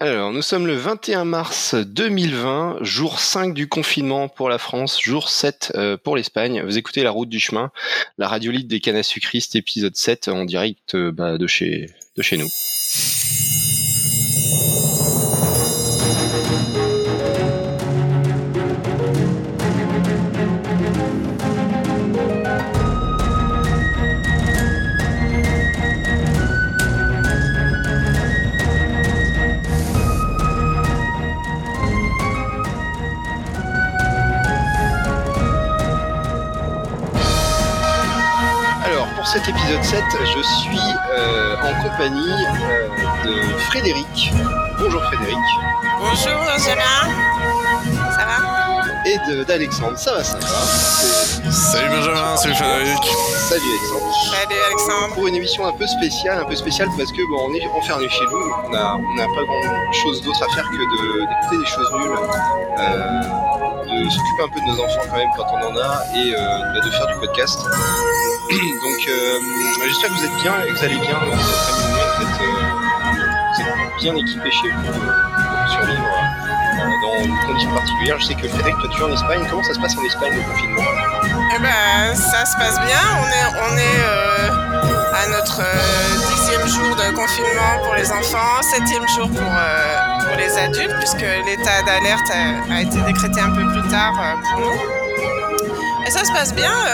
Alors, nous sommes le 21 mars 2020, jour 5 du confinement pour la France, jour 7 pour l'Espagne. Vous écoutez La Route du Chemin, la radio libre des cannes à sucristes, épisode 7 en direct de chez nous. Pour cet épisode 7, je suis en compagnie de Frédéric. Bonjour Frédéric. Bonjour Benjamin. Ça va? Et d'Alexandre. Ça va. Salut Benjamin, salut Frédéric. Salut Alexandre. Salut Alexandre. Pour une émission un peu spéciale parce que on est enfermé chez nous. On n'a pas grand chose d'autre à faire que d'écouter des choses nulles. De s'occuper un peu de nos enfants quand même quand on en a et de faire du podcast. Donc j'espère que vous êtes bien et que vous allez bien. Vous êtes bien équipés chez vous pour survivre dans une condition particulière. Je sais que Frédéric, toi tu es en Espagne. Comment ça se passe en Espagne le confinement? Eh ben ça se passe bien. On est à notre 10e jour de confinement pour les enfants, 7e jour pour les adultes, puisque l'état d'alerte a été décrété un peu plus tard pour nous. Et ça se passe bien,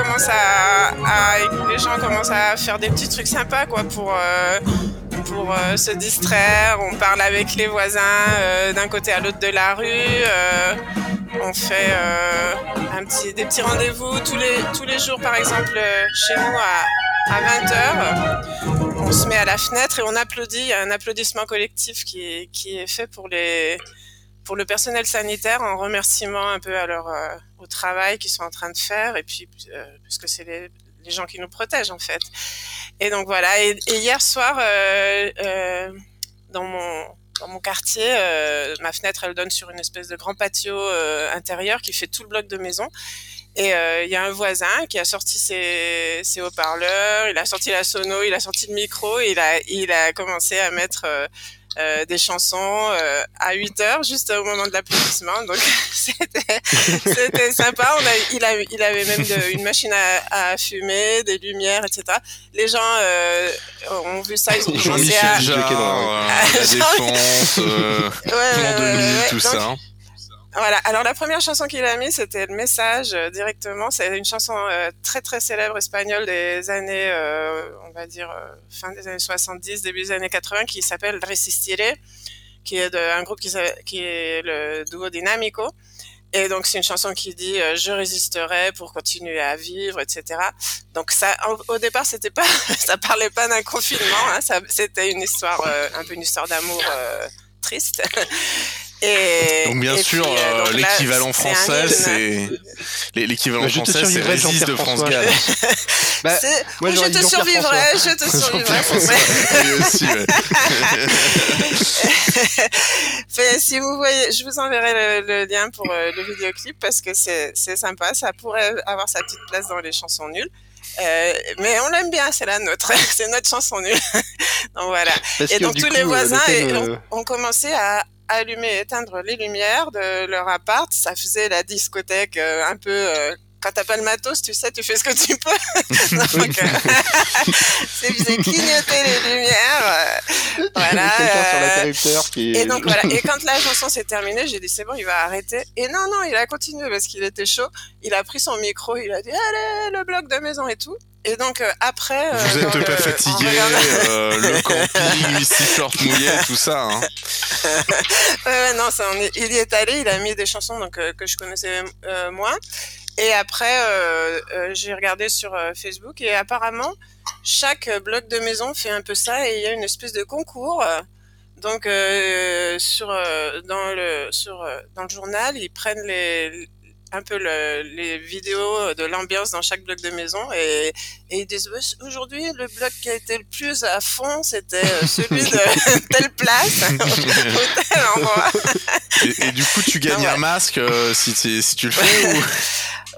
les gens commencent à faire des petits trucs sympas quoi, pour se distraire. On parle avec les voisins d'un côté à l'autre de la rue. On fait des petits rendez-vous tous les jours, par exemple, chez nous à 20h. On se met à la fenêtre et on applaudit. Il y a un applaudissement collectif qui est fait pour le personnel sanitaire en remerciement un peu au travail qu'ils sont en train de faire et puis puisque c'est les gens qui nous protègent en fait. Et donc voilà. Et hier soir dans mon quartier, ma fenêtre elle donne sur une espèce de grand patio intérieur qui fait tout le bloc de maison. Et il y a un voisin qui a sorti ses haut-parleurs, il a sorti la sono, il a sorti le micro, et il a commencé à mettre des chansons à 8h, juste au moment de l'applaudissement. Donc c'était sympa. Il avait même une machine à fumer, des lumières, etc. Les gens ont vu ça, ils ont commencé à... La Défense, tout ça. Voilà. Alors la première chanson qu'il a mis, c'était le message directement. C'est une chanson très très célèbre espagnole des années, on va dire fin des années 70, début des années 80, qui s'appelle Resistiré, qui est un groupe qui est le duo Dinámico. Et donc c'est une chanson qui dit je résisterai pour continuer à vivre, etc. Donc ça, au départ, ça parlait pas d'un confinement. Hein, c'était une histoire, un peu une histoire d'amour triste. Donc bien sûr, puis, l'équivalent français, c'est Résiste de France Gall. Je te survivrai. Si vous voyez, je vous enverrai le lien pour le vidéoclip parce que c'est sympa. Ça pourrait avoir sa petite place dans les chansons nulles. Mais on l'aime bien, c'est la nôtre, c'est notre chanson nulle. Donc voilà. Et donc tous les voisins ont commencé à allumer et éteindre les lumières de leur appart. Ça faisait la discothèque un peu... quand t'as pas le matos, tu sais, tu fais ce que tu peux. Donc, ça faisait clignoter les lumières. Voilà. Sur l'interrupteur Et donc voilà. Et quand la chanson s'est terminée, j'ai dit c'est bon, il va arrêter. Et non, il a continué parce qu'il était chaud. Il a pris son micro, il a dit allez, le bloc de maison et tout. Et donc après... Vous êtes pas fatigué, le camping, les t-shirts mouillés, tout ça. Hein. Non, il y est allé, il a mis des chansons donc, que je connaissais moins. Et après, j'ai regardé sur Facebook et apparemment, chaque bloc de maison fait un peu ça et il y a une espèce de concours. Donc, dans le journal, ils prennent un peu les vidéos de l'ambiance dans chaque bloc de maison et ils disent aujourd'hui le bloc qui a été le plus à fond c'était celui de telle place ou tel endroit. Et du coup tu gagnes un masque si tu le fais ou...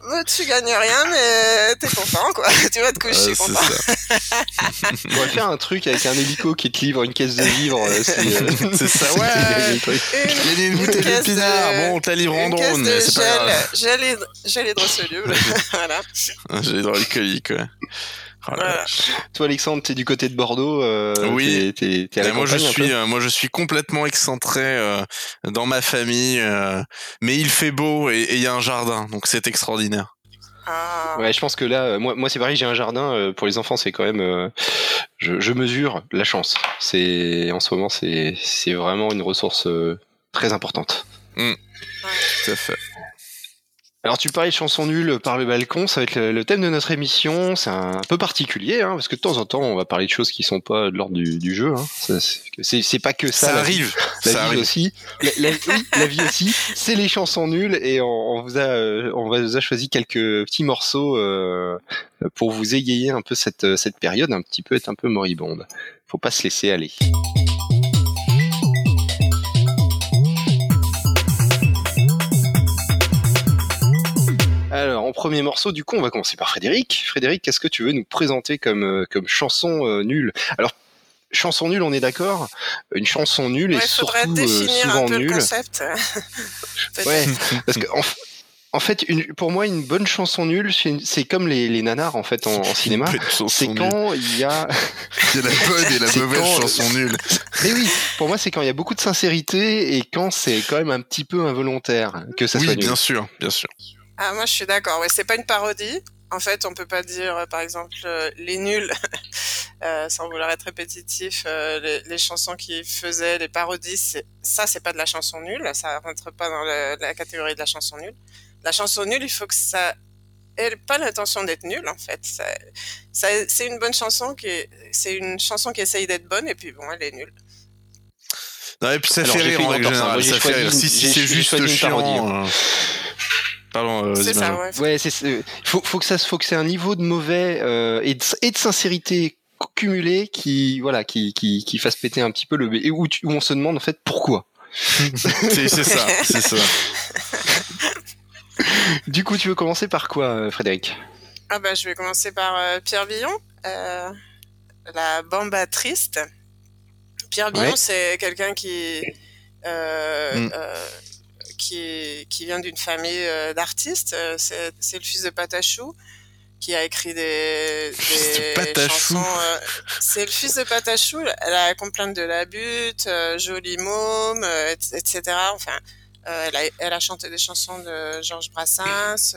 tu gagnes rien, mais t'es content, quoi. Tu vas te coucher content. Ça. On va faire un truc avec un hélico qui te livre une caisse de vivres. C'est ça, ouais. Il y a une bouteille de pinard. Bon, on te la livre en drone, mais c'est pas grave. Gel hydrosoluble. Voilà. Un gel hydroalcoolique, ouais. Voilà. Toi, Alexandre, t'es du côté de Bordeaux. Oui. T'es à la campagne, moi, je suis complètement excentré dans ma famille, mais il fait beau et il y a un jardin, donc c'est extraordinaire. Ouais, je pense que là, moi c'est pareil, j'ai un jardin. Pour les enfants, c'est quand même. Je mesure la chance. En ce moment, c'est vraiment une ressource très importante. Tout à fait. Alors tu parlais de chansons nulles par le balcon, ça va être le thème de notre émission. C'est un peu particulier, hein, parce que de temps en temps on va parler de choses qui sont pas de l'ordre du jeu. Hein. C'est pas que ça. Ça arrive. La vie aussi. La vie aussi. C'est les chansons nulles et on vous a choisi quelques petits morceaux pour vous égayer un peu cette période être un peu moribonde. Faut pas se laisser aller. Alors, en premier morceau, du coup, on va commencer par Frédéric. Frédéric, qu'est-ce que tu veux nous présenter comme chanson nulle ? Alors, chanson nulle, on est d'accord ? Une chanson nulle est surtout souvent nulle. Le concept. Ouais, parce que en fait, pour moi, une bonne chanson nulle, c'est comme les nanars en fait en cinéma. C'est quand il y a la bonne et la mauvaise chanson nulle. Mais oui, pour moi, c'est quand il y a beaucoup de sincérité et quand c'est quand même un petit peu involontaire que ça soit nul. Oui, bien sûr. Ah, moi je suis d'accord. Ouais, c'est pas une parodie. En fait, on peut pas dire, par exemple, les nuls, sans vouloir être répétitif, les chansons qu'ils faisaient, les parodies, c'est pas de la chanson nulle. Ça rentre pas dans la catégorie de la chanson nulle. La chanson nulle, il faut que ça ait pas l'intention d'être nulle, en fait. C'est une bonne chanson c'est une chanson qui essaye d'être bonne et puis bon, elle est nulle. Non, et puis ça fait rire en règle générale. Ça fait rire. Si c'est juste chiant. Pardon, c'est ça, ouais. Ouais, faut que c'est un niveau de mauvais et de sincérité cumulé qui fasse péter un petit peu et où on se demande en fait pourquoi. c'est ça. Du coup, tu veux commencer par quoi, Frédéric ? Ah bah, je vais commencer par Pierre Billon, la Bamba Triste. Pierre Billon, c'est quelqu'un qui vient d'une famille d'artistes. C'est le fils de Patachou qui a écrit des chansons. C'est le fils de Patachou. La complainte de la butte, Joli môme, etc. Enfin, elle a chanté des chansons de Georges Brassens.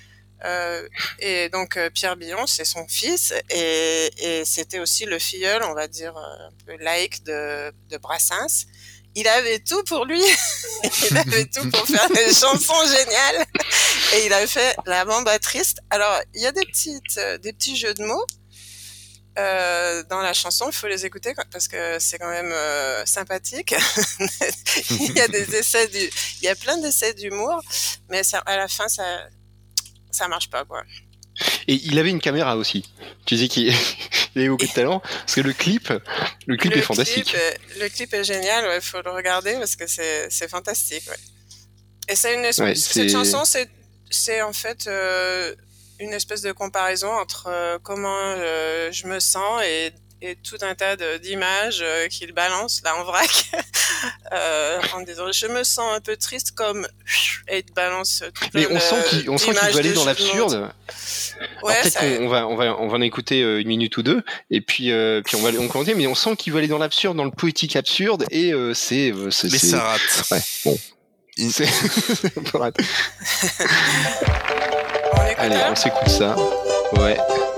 Et donc Pierre Billon, c'est son fils et c'était aussi le filleul, on va dire un peu laïque de Brassens. Il avait tout pour lui. Il avait tout pour faire des chansons géniales. Et il a fait la Bamba Triste. Alors, il y a des petits jeux de mots dans la chanson. Il faut les écouter parce que c'est quand même sympathique. Il y a plein d'essais d'humour, mais à la fin, ça marche pas, quoi. Et il avait une caméra aussi. Tu disais qu'il avait beaucoup de talent, parce que le clip est fantastique. Le clip est génial, ouais, faut le regarder parce que c'est fantastique, ouais. Et cette chanson, c'est en fait une espèce de comparaison entre comment je me sens et tout un tas d'images qu'il balance là en vrac en disant je me sens un peu triste comme et il te balance tout plein. Mais on sent qu'il veut aller dans l'absurde. Ouais, peut-être qu'on va en écouter une minute ou deux et puis on va commenter, mais on sent qu'il veut aller dans l'absurde, dans le poétique absurde et c'est mais ça rate. Ouais, bon. C'est un peu raté. Allez, on s'écoute ça. Ouais.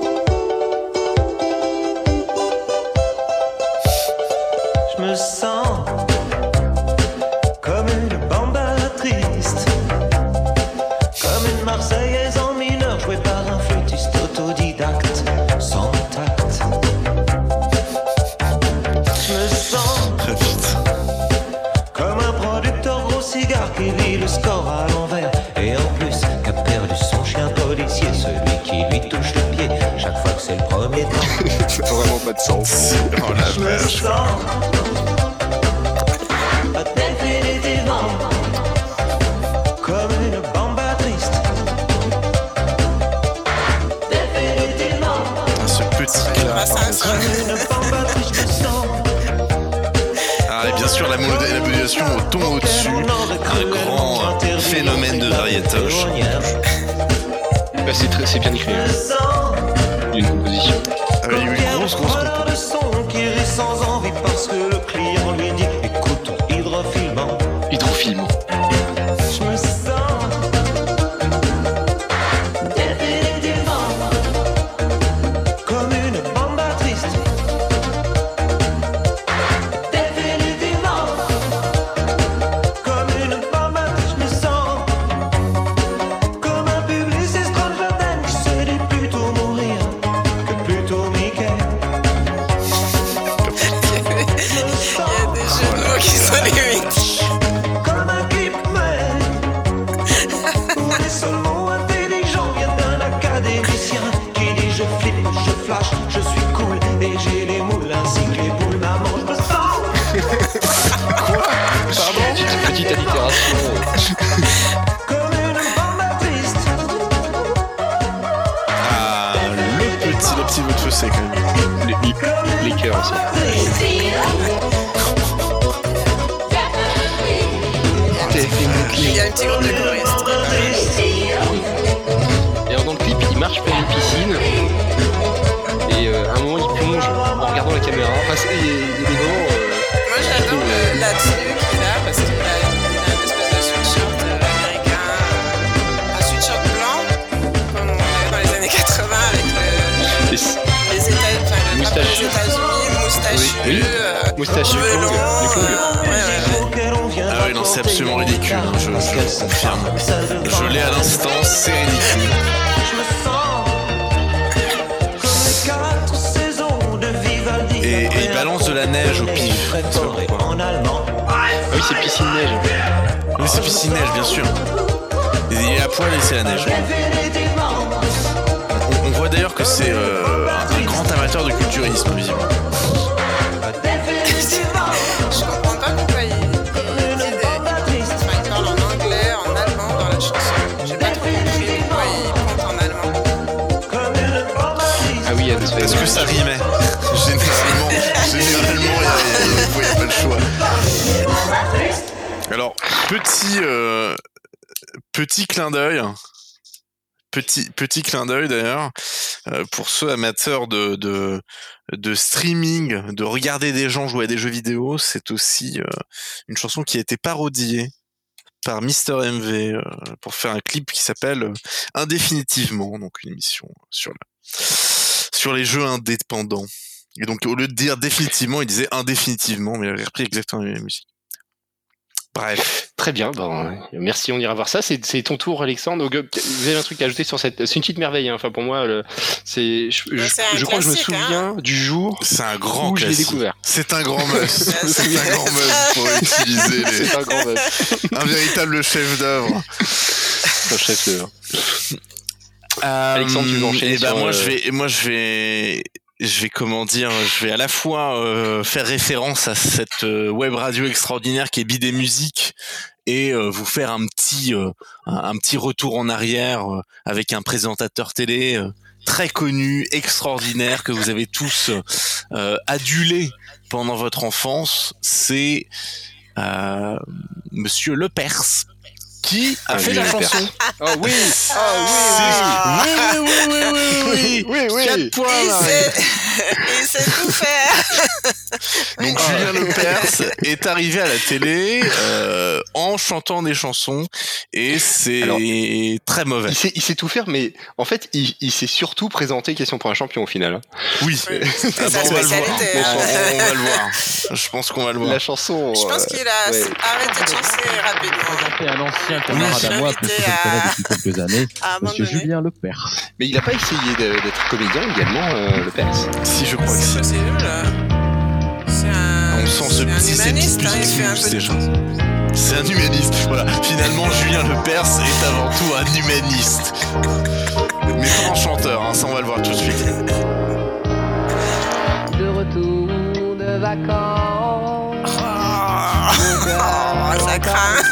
Je me sens comme une bamba triste, comme une Marseillaise en mineur jouée par un flûtiste autodidacte sans tact. Je me sens très vite comme un producteur gros cigare qui lit le score à l'envers et en plus qui a perdu son chien policier, celui qui lui touche le pied chaque fois que c'est le premier temps. Ça n'a vraiment pas de sens. Oh la Je me vache. sens définitivement comme une bamba triste, bien sûr la modulation au ton au-dessus, un grand phénomène de variétoche. Bah, c'est bien écrit. Une composition. Avec une grosse compo. Le son qui rit sans envie parce que le client lui dit écoute ton hydrofilmant. Hydrofilmant. Je me sens définitivement comme une bamba triste. Définitivement comme une bamba triste. Je me sens comme un publiciste Ron Jordan qui se dit plutôt mourir que plutôt Mickey. Il y a des jeux de mots qui sont limites. Comme un clip où les seuls mots intelligents viennent d'un académicien qui dit je flippe, je flash, je suis cool et j'ai les moules ainsi que les boules. Maman, je me sens Petite allitération. comme une bamba triste. Ah, le petit bout de feu sec quand même. Les cœurs aussi. Il y a un petit groupe de choristes. Et alors dans le clip, il marche vers une piscine. Et à un moment, il plonge en regardant la caméra. Enfin, il y a des moments. Moi j'adore la tenue qu'il a parce qu'il a une espèce de sweatshirt américain, un sweatshirt blanc comme on avait dans les années 80 avec le drapeau des États-Unis, moustachu, Oui. Moustachu, cheveux Kong, longs, du Kong. Ah oui, non, c'est absolument ridicule, hein, je confirme. Je l'ai à l'instant, c'est ridicule. Je me sens comme les 4 saisons de Vivaldi. Et il balance de la neige au pif. Je sais pas pourquoi. En allemand. Ah oui, c'est piscine neige. Oui, c'est piscine-neige, bien sûr. Et il est à poil et c'est la neige. On voit d'ailleurs que c'est un grand amateur de culturisme, visiblement. Je comprends pas pourquoi il parle en anglais, en allemand dans la chanson. J'ai pas trop compris pourquoi il compte en allemand. Ah oui, il y a des Parce que ça rimait. Généralement, il n'y a pas le choix. Alors, petit clin d'œil. Petit clin d'œil d'ailleurs pour ceux amateurs de streaming, de regarder des gens jouer à des jeux vidéo, c'est aussi une chanson qui a été parodiée par Mister MV pour faire un clip qui s'appelle Indéfinitivement, donc une émission sur les jeux indépendants. Et donc au lieu de dire définitivement, il disait indéfinitivement, mais il avait repris exactement la même musique. Bref. Très bien, bon, merci, on ira voir ça. C'est ton tour, Alexandre. Donc, vous avez un truc à ajouter sur cette... C'est une petite merveille, hein. Enfin, pour moi, je crois que je me souviens du jour c'est un grand où je l'ai classique. découvert. C'est un grand must. C'est un grand must pour utiliser les... C'est un grand un véritable chef d'œuvre. Un chef d'œuvre. Alexandre, tu veux enchaîner sur, je vais comment dire, je vais à la fois faire référence à cette web radio extraordinaire qui est Bidet Musique et vous faire un petit retour en arrière avec un présentateur télé très connu, extraordinaire, que vous avez tous adulé pendant votre enfance. C'est Monsieur Lepers qui a fait la chanson. Oh oui, oui. 4 points. Il sait tout faire. Donc Julien Lepers est arrivé à la télé en chantant des chansons et c'est très mauvais. Il sait tout faire, mais en fait, il s'est surtout présenté Question pour un champion au final. Hein. Oui, C'est sa spécialité. On va le voir. Je pense qu'on va le voir. La chanson. Je pense qu'il a arrêté de chanter rapidement. Présenter un ancien camarade à moi, puisque je le connais depuis quelques années, Monsieur Julien Lepers. Mais il n'a pas essayé d'être comédien également, Lepers. Si, je crois que C'est si. possible. On sent ce petit humaniste, hein, il fait un peu de déjà. C'est un humaniste. Voilà. Finalement, Julien Lepers est avant tout un humaniste. Mais pas un chanteur, hein, ça on va le voir tout de suite. De retour de vacances. Ça craint.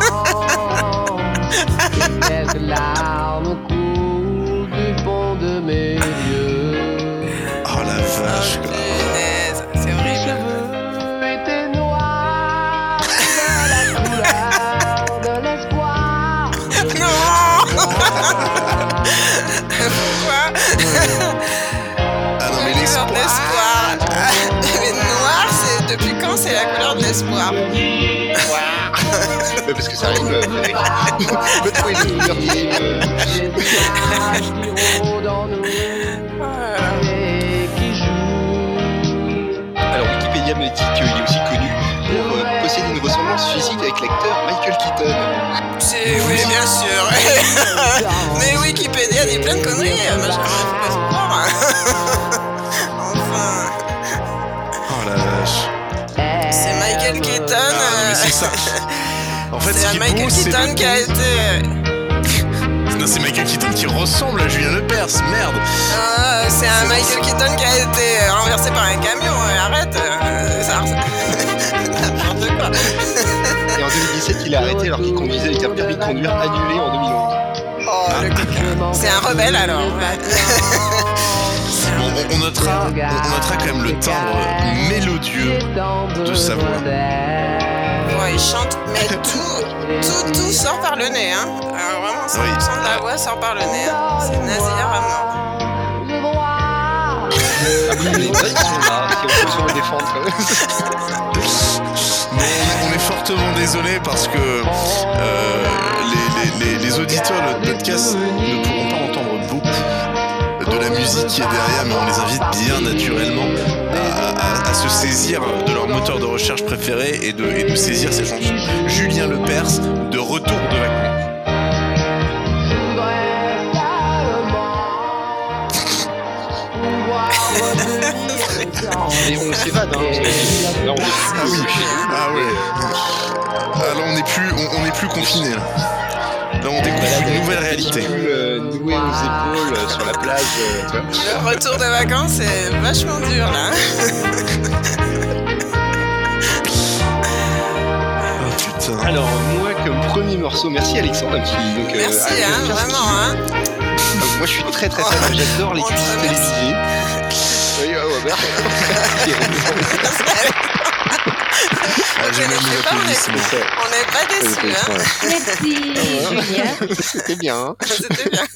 Quelques larmes coulent du fond de mes yeux. Oh la vache, quoi. Punaise, c'est Mes horrible. cheveux étaient noirs. la couleur de l'espoir. Ouais, parce que ça rime, Frédéric. Peut trouver une couleur qui rime. Alors Wikipédia me dit qu'il est aussi connu pour posséder une ressemblance physique avec l'acteur Michael Keaton. Oui, bien sûr. Mais Wikipédia dit plein de conneries. Moi, je ne faut pas se croire. Enfin. Oh la vache. C'est Michael Keaton. Mais c'est ça. En fait, c'est Michael Keaton qui a été. Non, c'est Michael Keaton qui ressemble à Julien Lepers, merde. C'est un Michael Keaton qui a été renversé par un camion. Arrête. Ça n'importe quoi. Et en 2017, il a arrêté alors qu'il conduisait avec un permis de conduire annulé en 2011. Oh, le coquin. C'est un rebelle alors. Bon, on notera quand même le timbre mélodieux de sa voix. Ouais, il chante, mais tout sort par le nez. Hein. Alors vraiment, 100% de la voix sort par le nez. Hein. C'est Nazir à mort. Ah oui, les notes sont là, si on peut se défendre. Mais on est fortement désolé parce que les auditeurs de notre podcast ne pourront pas entendre beaucoup de la musique qui est derrière, mais on les invite bien naturellement à se saisir de leur moteur de recherche préféré et de saisir ces chansons. Julien Lepers, de Retour de vacances. Et on s'évade, hein. Là, on est Ah ouais. Ah là, on n'est plus confiné. Là, on découvre une nouvelle réalité. Noué aux épaules sur la plage. Le retour de vacances, c'est vachement dur là. Oh putain. Alors, moi, comme premier morceau, merci Alexandre. Merci, vraiment. Hein. Donc, moi, je suis très fan. J'adore les cuisses télévisées. Oui, j'ai même les applaudissements. On n'est pas déçus. Hein. Merci, Julien. C'était bien. Hein. C'était bien.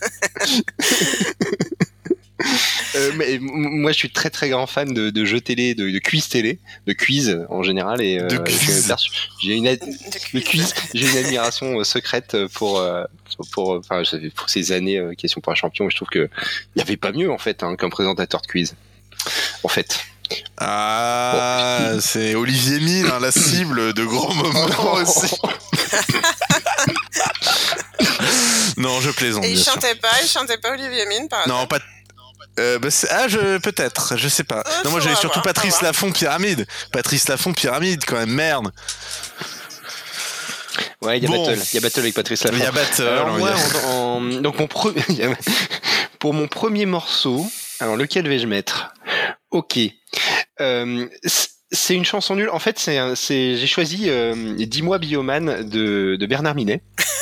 Mais moi, je suis très grand fan de jeux télé, de quiz télé, de quiz en général, et de quiz. J'ai une admiration secrète pour ces années Question pour un champion. Je trouve que il y avait pas mieux en fait qu'un présentateur de quiz. En fait. Ah, bon. C'est Olivier Mine, la cible de grands moments aussi. Non, je plaisante. Et il chantait pas Olivier Mine par Non, pas. Peut-être, je sais pas. Non, moi j'avais surtout Patrice Laffont Pyramide. Patrice Laffont Pyramide, quand même, merde. Ouais, il y a battle avec Patrice Laffont. Il y a battle. Alors moi, donc pour mon premier morceau, alors lequel vais-je mettre ? Ok. C'est une chanson nulle. En fait, j'ai choisi 10 mois Bioman de Bernard Minet.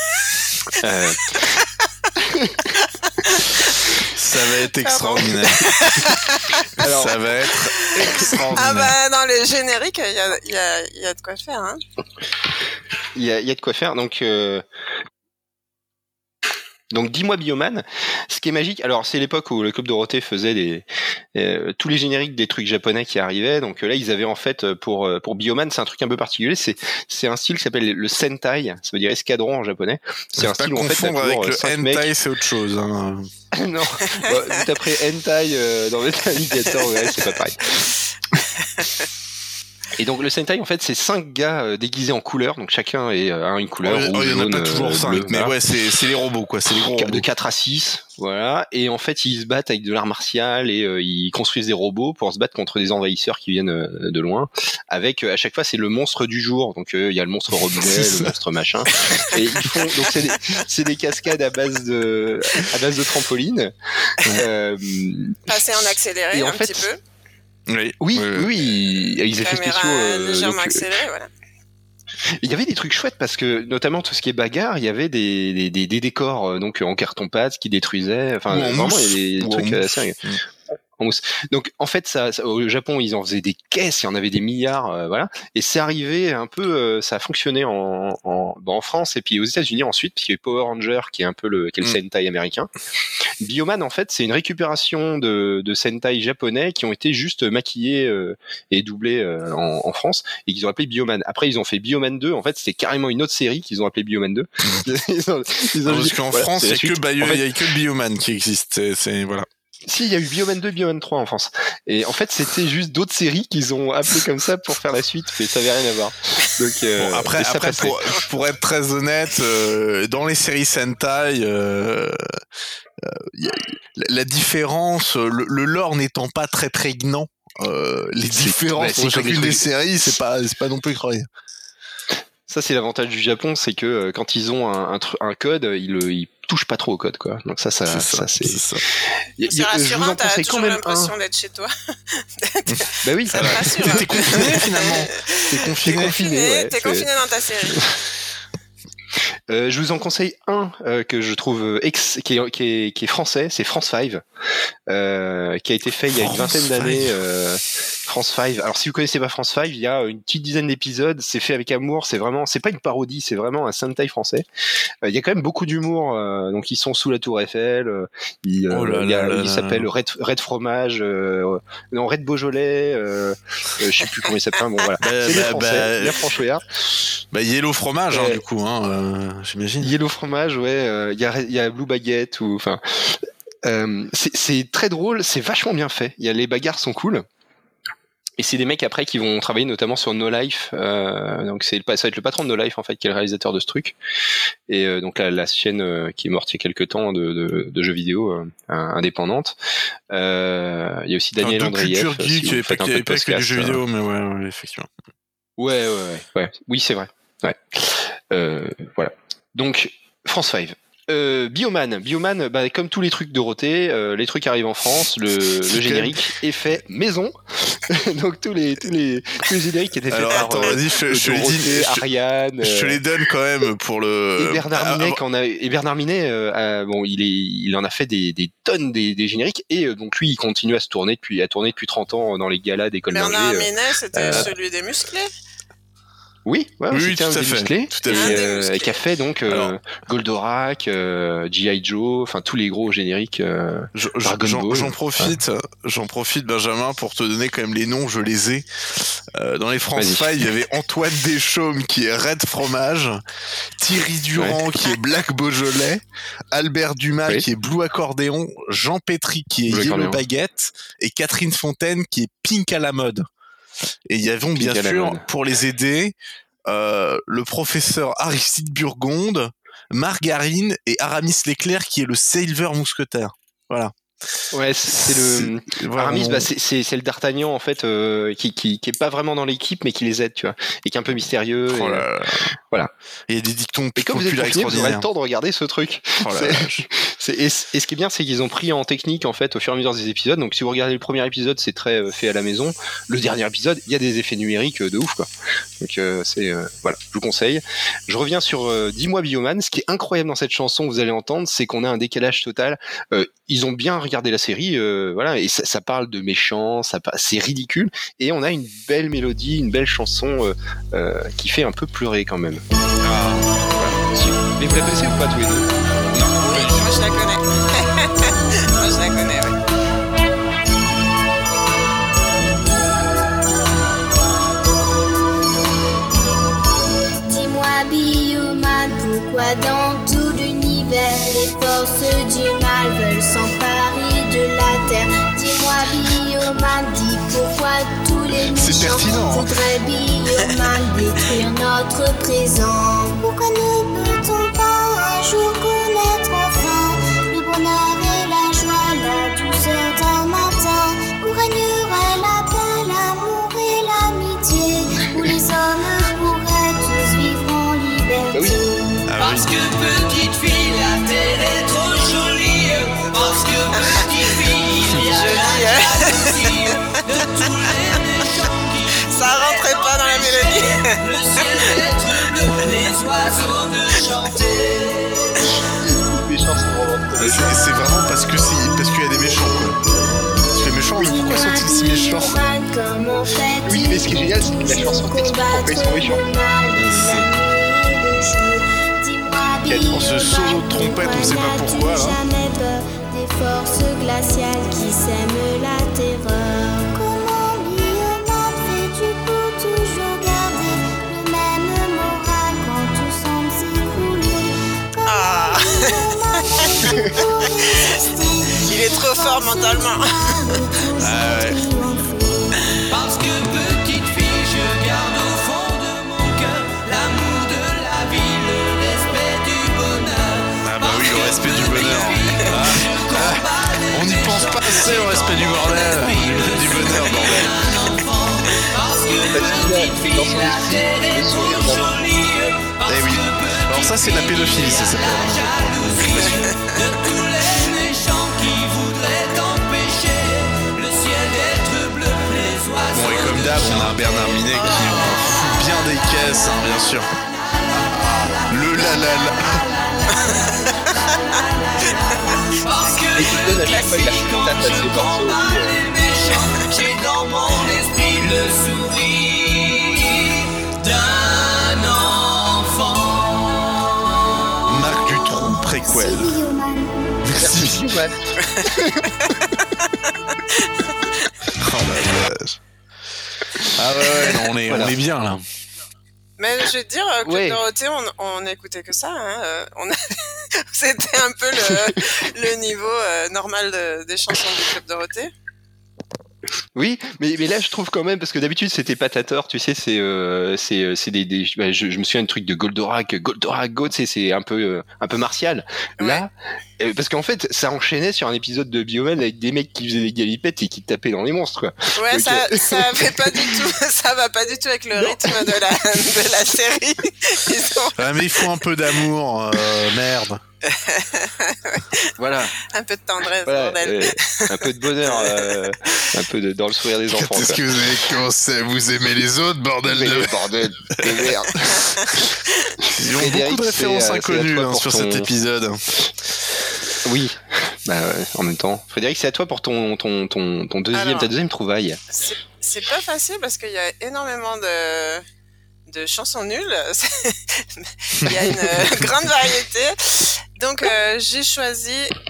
Ça va être extraordinaire. Alors, ça va être extraordinaire. Ah bah dans les génériques, il y a de quoi faire. Hein. Il y a de quoi faire. Donc 10 mois Bioman, ce qui est magique, alors c'est l'époque où le Club Dorothée faisait tous les génériques des trucs japonais qui arrivaient, donc là ils avaient en fait pour Bioman, c'est un truc un peu particulier, c'est un style qui s'appelle le Sentai, ça veut dire escadron en japonais. C'est un style où en fait avec le hentai, c'est autre chose. Hein. Non, vous taperez hentai dans votre navigateur, ouais, c'est pas pareil. Et donc le Sentai en fait c'est 5 gars déguisés en couleurs, donc chacun a une couleur. Il y en a pas toujours 5, mais ouais c'est les robots quoi, c'est les gros robots. De 4 à 6, voilà, et en fait ils se battent avec de l'art martial et ils construisent des robots pour se battre contre des envahisseurs qui viennent de loin, avec à chaque fois c'est le monstre du jour, donc il y a le monstre robinet, le monstre machin, et ils font donc c'est des cascades à base de trampoline, passer en accéléré un petit peu. Oui, ils effets spéciaux. Légèrement accéléré, voilà. Il y avait des trucs chouettes parce que, notamment tout ce qui est bagarre, il y avait des décors donc en carton-pâte qui détruisaient. Enfin, vraiment, il y a des trucs assez. en mousse. Donc en fait, ça, au Japon, ils en faisaient des caisses, il y en avait des milliards, voilà. Et c'est arrivé un peu, ça a fonctionné en France et puis aux États-Unis ensuite, puisqu'il y a eu Power Ranger qui est un peu le Sentai américain. Bioman, en fait, c'est une récupération de Sentai japonais qui ont été juste maquillés et doublés en France et qu'ils ont appelé Bioman. Après, ils ont fait Bioman 2. En fait, c'était carrément une autre série qu'ils ont appelé Bioman 2. Parce qu'en France, il y a que Bioman qui existe. C'est voilà. Si, il y a eu Bioman 2, Bioman 3 en France. Et en fait, c'était juste d'autres séries qu'ils ont appelées comme ça pour faire la suite, mais ça avait rien à voir. Donc, bon, après pour être très honnête, dans les séries Sentai, la différence, le lore n'étant pas très prégnant, les différences entre chacune des séries, c'est pas non plus creux. Ça, c'est l'avantage du Japon, c'est que quand ils ont un code, ils touchent pas trop au code, quoi. Donc ça c'est ça. C'est rassurant, t'as toujours l'impression d'être chez toi. Bah oui, ça te rassure. T'es confiné finalement. T'es confiné dans ta série. Je vous en conseille un que je trouve qui est français, c'est France 5, qui a été fait il y a une vingtaine d'années. France 5. Alors si vous connaissez pas France 5, il y a une petite dizaine d'épisodes, c'est fait avec amour, c'est pas une parodie, c'est vraiment un Sentai français. Il y a quand même beaucoup d'humour, donc ils sont sous la Tour Eiffel, il s'appelle Red Fromage, non Red Beaujolais, je sais plus comment il s'appelle, bon voilà. C'est des Français, bien franchouillard. Yellow Fromage du coup j'imagine. Yellow Fromage, ouais, il y a Blue Baguette ou enfin c'est très drôle, c'est vachement bien fait. Les bagarres sont cool. Et c'est des mecs après qui vont travailler notamment sur No Life, donc ça va être le patron de No Life en fait qui est le réalisateur de ce truc. Et donc la chaîne qui est morte il y a quelques temps de jeux vidéo indépendante. Il y a aussi Daniel Andreev. Culture geek, il n'y avait pas que du jeu vidéo, mais ouais, effectivement. Ouais. Oui, c'est vrai. Ouais. Voilà. Donc France 5. Bioman, comme tous les trucs Dorothée, les trucs arrivent en France, le générique est fait maison. Donc tous les génériques qui étaient faits par Dorothée, Ariane. Je te les donne quand même pour le. Et Bernard Minet, il en a fait des tonnes des génériques et donc lui il continue à tourner depuis 30 ans dans les galas d'école d'ingé. Bernard Minet, c'était celui des musclés. Oui, c'était un des musclés, tout à fait. Et qui a fait donc Goldorak, G.I. Joe, enfin tous les gros génériques. Dragon Ball. J'en profite Benjamin pour te donner quand même les noms, je les ai. Dans les France 5, il y avait Antoine Deschaumes qui est Red Fromage, Thierry Durand qui est Black Beaujolais, Albert Dumas qui est Blue Accordéon, Jean Pétry qui est Yellow Baguette et Catherine Fontaine qui est Pink à la mode. Et il y avait bien sûr, pour les aider, le professeur Aristide Burgonde, Margarine et Aramis Leclerc qui est le Silver Mousquetaire. Voilà. Ouais, c'est le Aramis, c'est le D'Artagnan en fait qui est pas vraiment dans l'équipe mais qui les aide, tu vois, et qui est un peu mystérieux. Voilà. Et il y a des dictons populaires extraordinaires. Vous aurez le temps de regarder ce truc. Et ce qui est bien, c'est qu'ils ont pris en technique en fait au fur et à mesure des épisodes. Donc si vous regardez le premier épisode, c'est très fait à la maison. Le dernier épisode, il y a des effets numériques de ouf quoi. Donc voilà, je vous conseille. Je reviens sur Dis-moi Bioman. Ce qui est incroyable dans cette chanson, vous allez entendre, c'est qu'on a un décalage total. Ils ont bien regardé la série, voilà, et ça parle de méchants, c'est ridicule, et on a une belle mélodie, une belle chanson qui fait un peu pleurer quand même. Voilà. Mais vous la connaissez ou pas tous les deux? Non. Oui, moi je la connais. Moi je la connais, ouais. Dis-moi Bioman, pourquoi dans tout l'univers les forces du mal veulent s'emparer de la terre? Dis-moi Bioman, dis pourquoi tous les méchants voudraient Bioman détruire notre présent. Pourquoi ne peut-on pas un jour connaître enfin le bonheur et la joie, la douceur d'un matin, où régnerait la paix, l'amour et l'amitié, où les hommes pourraient tous vivre en liberté. Parce que petite fille, la terre est trop jolie. Parce que petite fille, il y a la jalousie de tous les méchants qui ça rentrait pas dans la mélodie. Le ciel d'être bleu, les oiseaux de chanter. Les méchants sont vraiment trop méchants. C'est vraiment parce qu'il y a des méchants quoi. Parce que les méchants génial, c'est que la chanson t'explique pourquoi ils sont méchants. Ce solo de trompette, on sait pas pourquoi là. Des forces glaciales qui sèment la terreur. Comment Guillaume fais-tu pour toujours garder le même moral quand tout semble s'écrouler? Il est trop fort mentalement. Parce que petite fille, je garde au fond de mon cœur l'amour de la vie, le respect du bonheur. Ah bah oui, le respect du bonheur. On n'y pense pas assez au respect du bordel. Du bonheur, bordel. Parce que petite fille, la terre est trop jolie. Eh oui. Alors ça, c'est de la pédophilie, c'est ça. De tous les méchants qui voudraient empêcher le ciel d'être bleu, les oiseaux. Bon, et comme d'hab, on a un Bernard Minet qui en fout bien des caisses, hein, bien sûr. Le la. Parce que Et qui donne à chaque fois de la patate à ses morceaux. j'ai dans mon esprit le sourire d'un enfant. Marc Dutroux, préquel. Merci. Guillaume. Oh la vache. Ah ouais, non, on est bien là. Mais je vais te dire, Club Dorothée, on n'écoutait que ça. Hein. C'était un peu le niveau normal des chansons du Club Dorothée. Oui, mais là je trouve quand même, parce que d'habitude c'était Patator, tu sais, c'est des je me souviens d'un truc de Goldorak Go, tu sais, c'est un peu martial. Ouais. Là, parce qu'en fait ça enchaînait sur un épisode de Bioman avec des mecs qui faisaient des galipettes et qui tapaient dans les monstres, quoi. Ouais, Donc, ça fait pas du tout, ça va pas du tout avec le rythme de la série. Ouais, mais il faut un peu d'amour, merde. Voilà. Un peu de tendresse, Voilà, bordel. un peu de bonheur, un peu dans le sourire des enfants. Est-ce Quoi. que vous avez commencé à vous aimer les autres, bordel Mais de... bordel de merde. Ils ont Frédéric, beaucoup de références c'est à inconnues toi hein, pour sur ton- cet épisode. Oui. Bah ouais, en même temps. Frédéric, c'est à toi pour ton deuxième, Alors, ta deuxième trouvaille. C'est pas facile parce qu'il y a énormément de chansons nulles. Il y a une grande variété. Donc j'ai choisi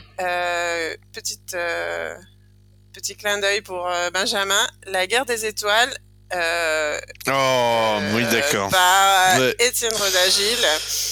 petit clin d'œil pour Benjamin, La Guerre des Étoiles. Oui, d'accord. Par Ouais. Étienne Rodagil.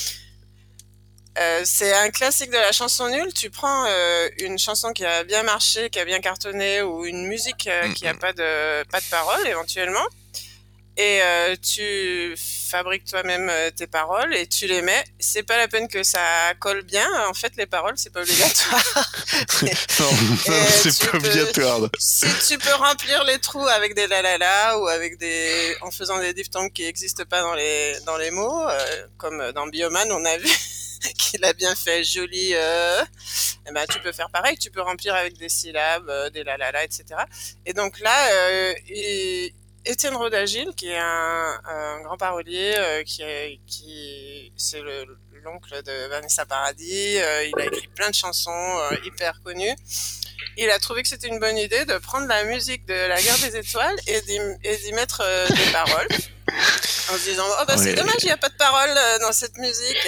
C'est un classique de la chanson nulle. Tu prends une chanson qui a bien marché, qui a bien cartonné, ou une musique qui a pas de paroles éventuellement, et tu fabriques toi-même tes paroles et tu les mets. C'est pas la peine que ça colle bien. En fait, les paroles, c'est pas obligatoire. Non, c'est tu pas peux- obligatoire. Si tu peux remplir les trous avec des la la la ou avec en faisant des diphtongues qui n'existent pas dans les mots, comme dans Bioman, on a vu qu'il a bien fait joli. Eh ben, tu peux faire pareil, tu peux remplir avec des syllabes, des la la la, etc. Et donc là, Étienne Rodagil, qui est un grand parolier, qui c'est l'oncle de Vanessa Paradis, il a écrit plein de chansons hyper connues. Il a trouvé que c'était une bonne idée de prendre la musique de La Guerre des Étoiles et d'y mettre des paroles. En se disant, oh bah c'est dommage, il n'y a pas de paroles dans cette musique.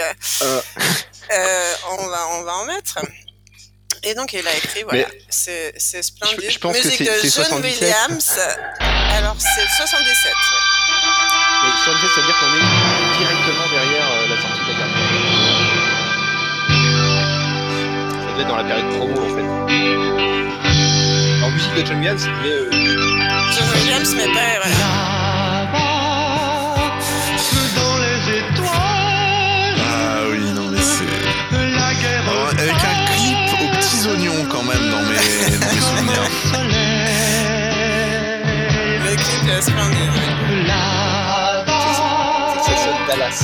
On va en mettre. Et donc il a écrit, voilà, c'est splendide. Je pense musique que c'est de John 77. Williams. Alors c'est 77. Mais ça veut dire qu'on est directement derrière la sortie de La Guerre des Étoiles. Ça doit être dans la période promo en fait. En musique de John Williams, John Williams, mais pas, voilà. Dans les étoiles, Ah oui, non mais c'est... la guerre Alors, avec un clip aux petits oignons quand même dans mes souvenirs. Le clip est splendide. Oui. ça sonne Dallas.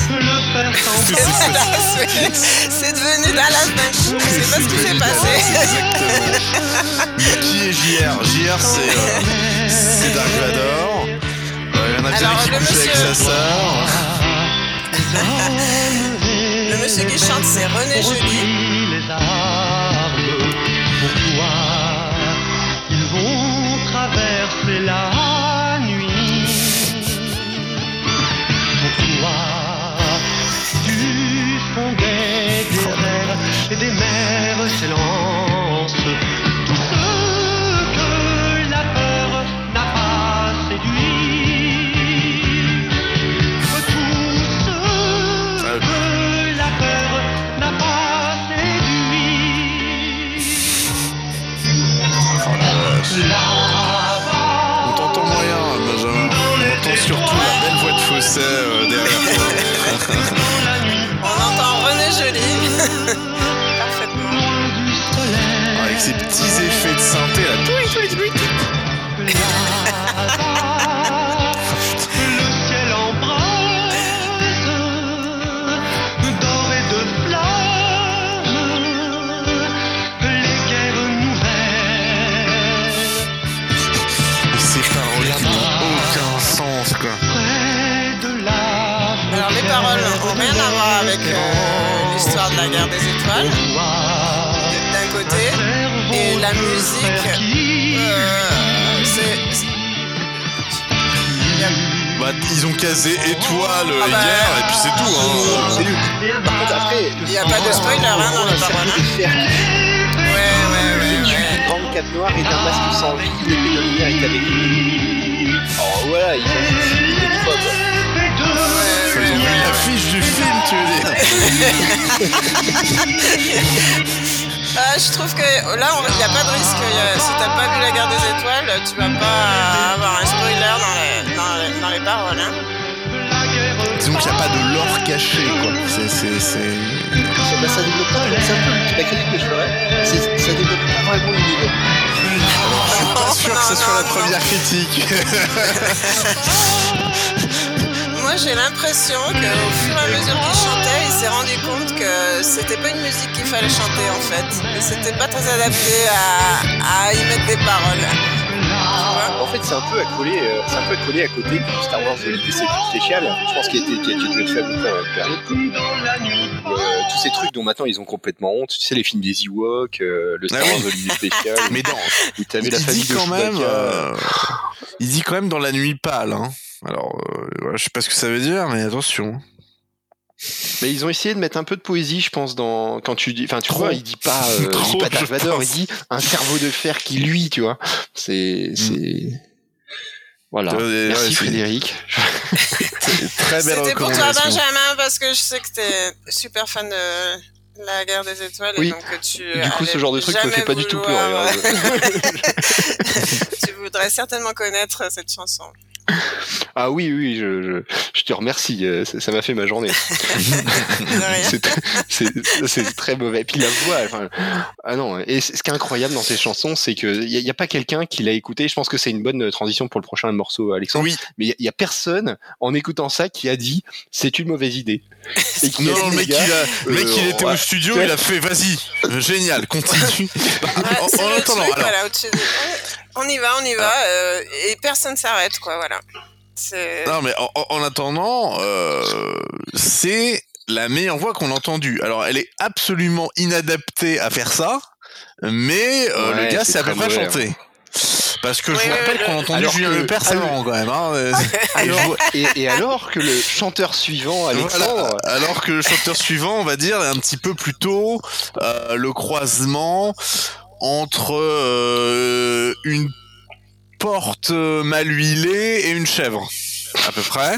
C'est devenu Dallas d'un coup. Je sais pas ce qui s'est passé. Exactement. Qui est JR? JR c'est Dark Vador. Il y en a bien Alors, qui le couche avec monsieur- sa sœur. Le monsieur qui chante, c'est René Joly. les arbres pour toi. Ils vont traverser la nuit. On entend René Joly. Parfaitement. Avec ses petits effets de synthé là. Le ciel embrasse d'or et de flammes, les guerres nouvelles. Ces paroles qui n'ont aucun sens quoi. Près de la Alors les paroles n'ont rien à voir avec l'histoire de la guerre des étoiles, d'un côté, et la musique, Bah, ils ont casé étoile et guerre et puis c'est tout. Hein. C'est nul. Par contre, après, il n'y a pas de spoiler dans les paroles. Ouais. Une grande cape noire et un masque sans vie, l'épée de lumière est avec lui. Alors voilà, ils ont fait une fois quoi. Ils ont vu l'affiche du film, tu veux dire. Je trouve que là, il n'y a pas de risque. Si t'as pas vu la guerre des étoiles, tu vas pas avoir un spoiler dans les paroles. Hein. Disons qu'il n'y a pas de lore caché, quoi. Ça développe pas, c'est un peu la critique que je ferais, ça développe pas vraiment l'univers. Alors, je suis pas sûr que ce soit la première critique. Moi, j'ai l'impression qu'au fur et à mesure qu'il chantait, il s'est rendu compte que c'était pas une musique qu'il fallait chanter en fait. Et c'était pas très adapté à y mettre des paroles. En fait, c'est un peu accolé à côté de Star Wars Holiday Special. Je pense qu'il a dû être fait à peu près à la période. Tous ces trucs dont maintenant ils ont complètement honte. Tu sais, les films des Ewoks, le Star Wars Holiday Special. Mais où t'avais la famille de Chewbacca. Il dit quand même dans la nuit pâle. Hein. Alors, je sais pas ce que ça veut dire, mais attention. Mais ils ont essayé de mettre un peu de poésie, je pense, quand tu dis, enfin, tu vois, il dit pas Darth Vader, il dit un cerveau de fer qui lui, tu vois. Voilà. Merci Frédéric. Très belle C'était pour toi recommandation. Benjamin parce que je sais que t'es super fan de la guerre des étoiles et donc du coup ce genre de truc me fait pas du tout peur. Tu voudrais certainement connaître cette chanson. Ah oui, je te remercie, ça m'a fait ma journée. c'est très mauvais. Et puis la voix, ah non. Et ce qui est incroyable dans ces chansons, c'est que y a pas quelqu'un qui l'a écouté. Je pense que c'est une bonne transition pour le prochain morceau, Alexandre. Oui. Mais il y a personne en écoutant ça qui a dit c'est une mauvaise idée. Non, le mec il était au studio, il a fait vas-y, génial, continue. En attendant, on y va, et personne s'arrête, quoi, voilà. Non, mais en attendant, c'est la meilleure voix qu'on a entendue. Alors, elle est absolument inadaptée à faire ça, mais le gars sait à peu près chanter. Parce que je vous rappelle qu'on a entendu Julien Lepers avant quand même. Hein. Alors que le chanteur suivant, Alexandre... Alors que le chanteur suivant, on va dire, est un petit peu plutôt le croisement entre une porte mal huilée et une chèvre, à peu près.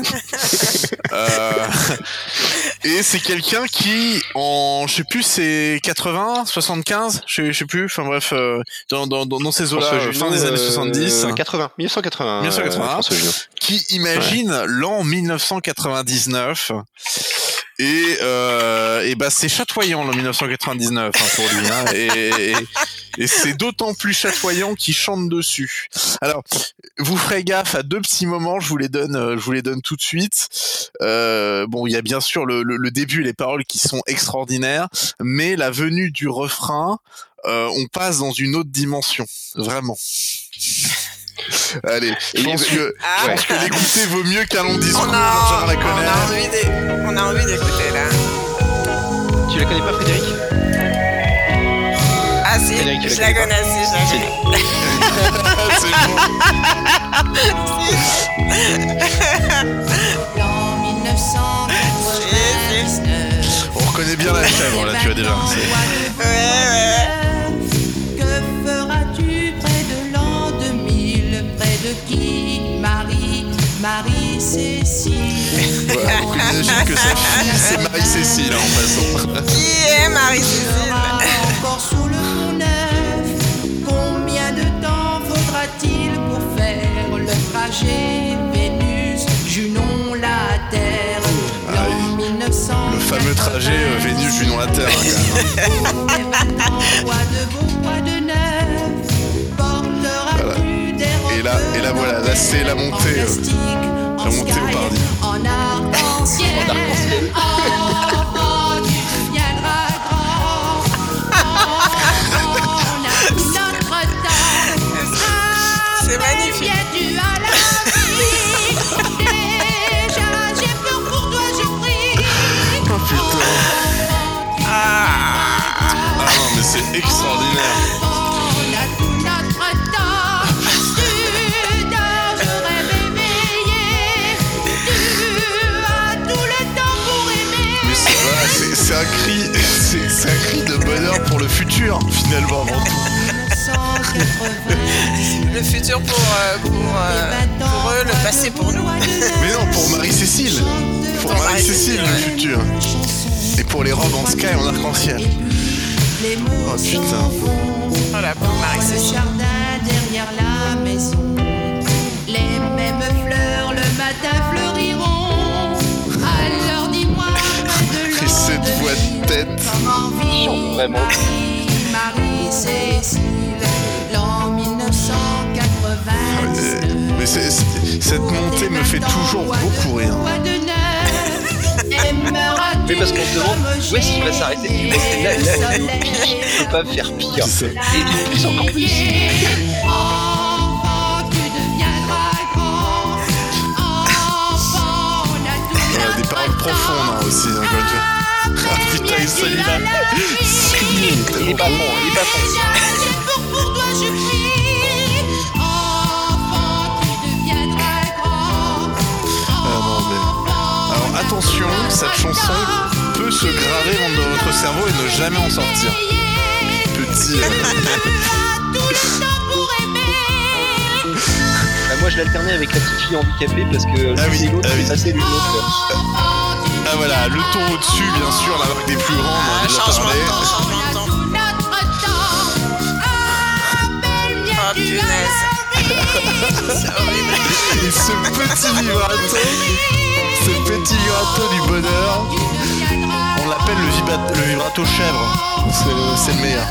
Et c'est quelqu'un qui, je sais plus, c'est 80, 75, je sais plus, enfin bref, dans ces eaux-là, fin des années 70. 1980, qui imagine l'an 1999. Et bah c'est chatoyant le 1999 pour lui hein, et c'est d'autant plus chatoyant qu'il chante dessus. Alors vous ferez gaffe à deux petits moments, je vous les donne tout de suite. Bon il y a bien sûr le début et les paroles qui sont extraordinaires, mais la venue du refrain, on passe dans une autre dimension, vraiment. Allez, je pense que l'écouter vaut mieux qu'un long discours. On a envie d'écouter là. Tu la connais pas, Frédéric? Ah si, Frédéric, je la connais. C'est bon. En 1999. On reconnaît bien la chèvre là, tu vois déjà. Ouais. Que feras-tu près de l'an 2000? Près de qui? Marie-Cécile. J'imagine que sa fille c'est Marie-Cécile en passant. Qui est Marie-Cécile? Encore sous le pont neuf. Combien de temps faudra-t-il pour faire le trajet Vénus, Junon, la Terre? En fameux trajet Vénus Junon la Terre. Voilà. Et là voilà, là c'est la montée au paradis. En arc-en-ciel. Enfant, tu deviendras grand. On a tout notre temps. C'est magnifique. Tu as la vie. Déjà, j'ai peur pour toi, je prie. Oh putain. Ah non mais c'est extraordinaire. On a tout notre temps. Tu dors, je rêve éveillé. Tu as tout le temps pour aimer. Mais c'est un cri de bonheur pour le futur finalement avant tout. Le futur pour eux, le passé pour nous. Mais non, pour Marie-Cécile. Pour Marie-Cécile, le futur. Et pour les robes en sky en arc-en-ciel. Oh putain. Voilà, pour Marie-Cécile. Jardin derrière la maison. Les mêmes fleurs le matin fleuriront. Alors dis-moi de Et cette voix de tête. comment vit Vraiment. Marie-Cécile l'an 1980. Mais cette montée me fait toujours beaucoup rire. Mais parce qu'on se demande où est-ce qu'il va s'arrêter. Et bon, là, il peut pas faire pire. C'est ça. Et il pousse encore plus. Enfant, tu deviendras grand. Enfant, on a tout Il y a des notre paroles profondes hein, aussi, hein, quand tu... Ah putain, celui-là. Il est pas bon, il est pas bon. Pour toi, je prie. Enfant, tu deviendras grand. Non mais... Alors attention, cette chanson peut se graver dans votre cerveau et ne jamais en sortir. Petit... Tout le temps pour aimer. Bah, moi je l'alternais avec la petite fille handicapée parce que Ah oui, l'une et l'autre ah oui. c'est passé l'une l'autre. Ah voilà, le ton au-dessus, bien sûr, la vague des plus grands, on en a déjà Changement parlé. de temps, changement de temps. Notre temps. Appelle-moi, Oh tu as punaise. C'est horrible. Et ce petit vibrato du bonheur, on l'appelle le vibrato chèvre. C'est le meilleur.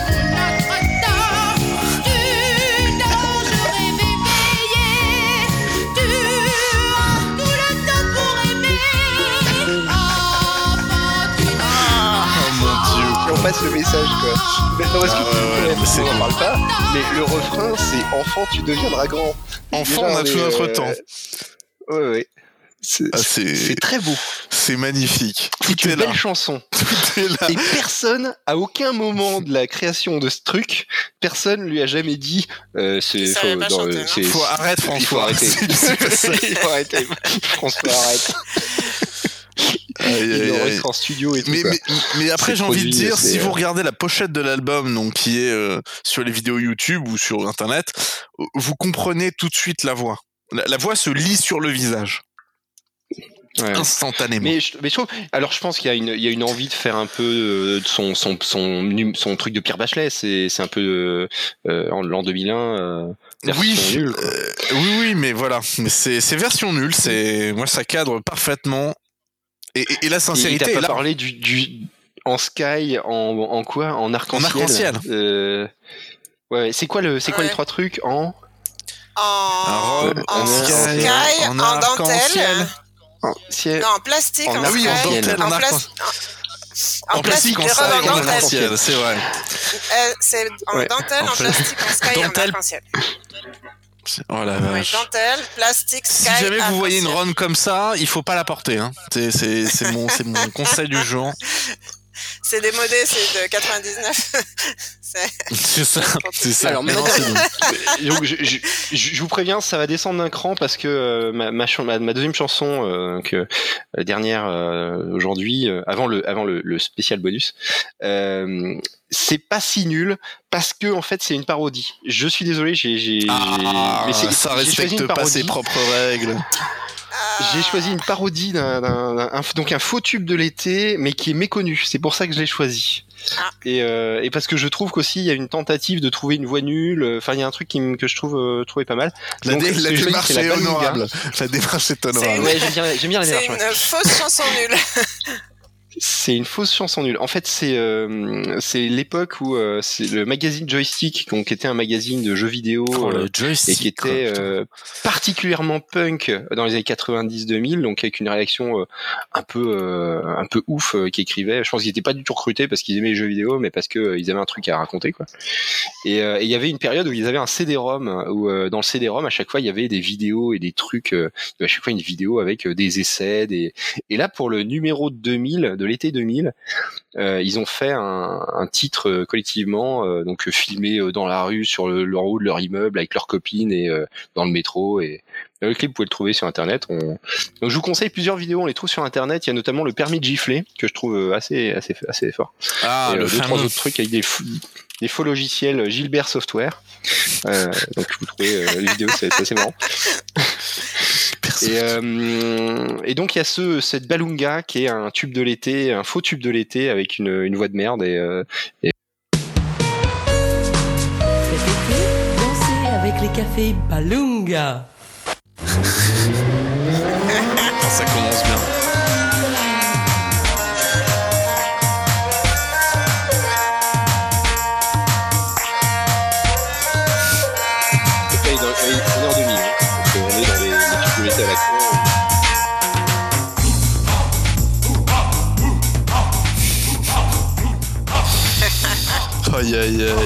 On passe le message quoi. Mais non, parce que on en parle pas, mais le refrain c'est enfant tu deviendras grand. Enfant, on a tout notre temps. Ouais. C'est très beau. C'est magnifique. C'est Tout une est là. belle chanson. Tout est là. Et personne, à aucun moment de la création de ce truc, personne lui a jamais dit savait pas chanter, non Faut arrêter, François. Il faut arrêter. C'est pas ça. Il faut arrêter. François, arrête. Il enregistre en studio et tout. Mais après, C'est j'ai envie de produit, dire, c'est, si vous regardez la pochette de l'album, donc qui est sur les vidéos YouTube ou sur Internet, vous comprenez tout de suite la voix. La voix se lit sur le visage. Ouais. Instantanément. Mais je trouve, alors je pense qu'il y a une envie de faire un peu de son truc de Pierre Bachelet. C'est un peu en l'an 2001. Version nulle, quoi. Oui, mais voilà. Mais c'est version nulle. Moi, ça cadre parfaitement. Et la sincérité. Et t'as pas là... parlé du en sky, en quoi, en arc-en-ciel. En arc-en-ciel. Ouais. C'est quoi les trois trucs en En sky, en dentelle. Non, en plastique, en oui, en dentelle, en plastique, en sky, en arc-en-ciel, c'est vrai. C'est en dentelle, en plastique, en sky, en arc-en-ciel. Oh la vache. Ouais, dentelle, plastique, sky. Si jamais vous voyez une run comme ça, il faut pas la porter. Hein. C'est mon conseil du jour. C'est démodé, c'est de 99. C'est ça. Alors maintenant, donc, je vous préviens, ça va descendre d'un cran parce que ma deuxième chanson, que la dernière aujourd'hui, avant le spécial bonus, c'est pas si nul parce que en fait c'est une parodie. Je suis désolé, mais ça respecte pas ses propres règles. J'ai choisi une parodie donc un faux tube de l'été, mais qui est méconnu. C'est pour ça que je l'ai choisi. Et parce que je trouve qu'aussi il y a une tentative de trouver une voix nulle. Enfin, il y a un truc que je trouvais pas mal. La démarche est honorable. La démarche est honorable. Ouais, j'aime bien la démarche. C'est une fausse chanson nulle. C'est une fausse chanson nulle. En fait, c'est l'époque où c'est le magazine Joystick, donc, qui était un magazine de jeux vidéo Joystick, et qui était particulièrement punk dans les années 90-2000, donc avec une réaction un peu ouf, qui écrivait. Je pense qu'ils n'étaient pas du tout recrutés parce qu'ils aimaient les jeux vidéo, mais parce que ils avaient un truc à raconter, quoi. Et il y avait une période où ils avaient un CD-ROM, où dans le CD-ROM à chaque fois il y avait des vidéos et des trucs, à chaque fois une vidéo avec des essais, et là pour le numéro 2000 de l'été 2000, ils ont fait un titre collectivement, donc filmé dans la rue sur le haut de leur immeuble avec leurs copines et dans le métro. Et le clip, vous pouvez le trouver sur internet. Donc je vous conseille plusieurs vidéos, on les trouve sur internet. Il y a notamment le permis de gifler que je trouve assez fort. Ah, et le deux, trois autres trucs avec des faux logiciels Gilbert Software. Donc vous trouvez les vidéos, c'est assez marrant. Et donc il y a cette Balunga qui est un tube de l'été, un faux tube de l'été avec une voix de merde et Cet été, dansez avec les cafés Balunga. Ça commence bien. on est en 2000, donc on est dans les tubes de l'été à la con. Aïe aïe aïe.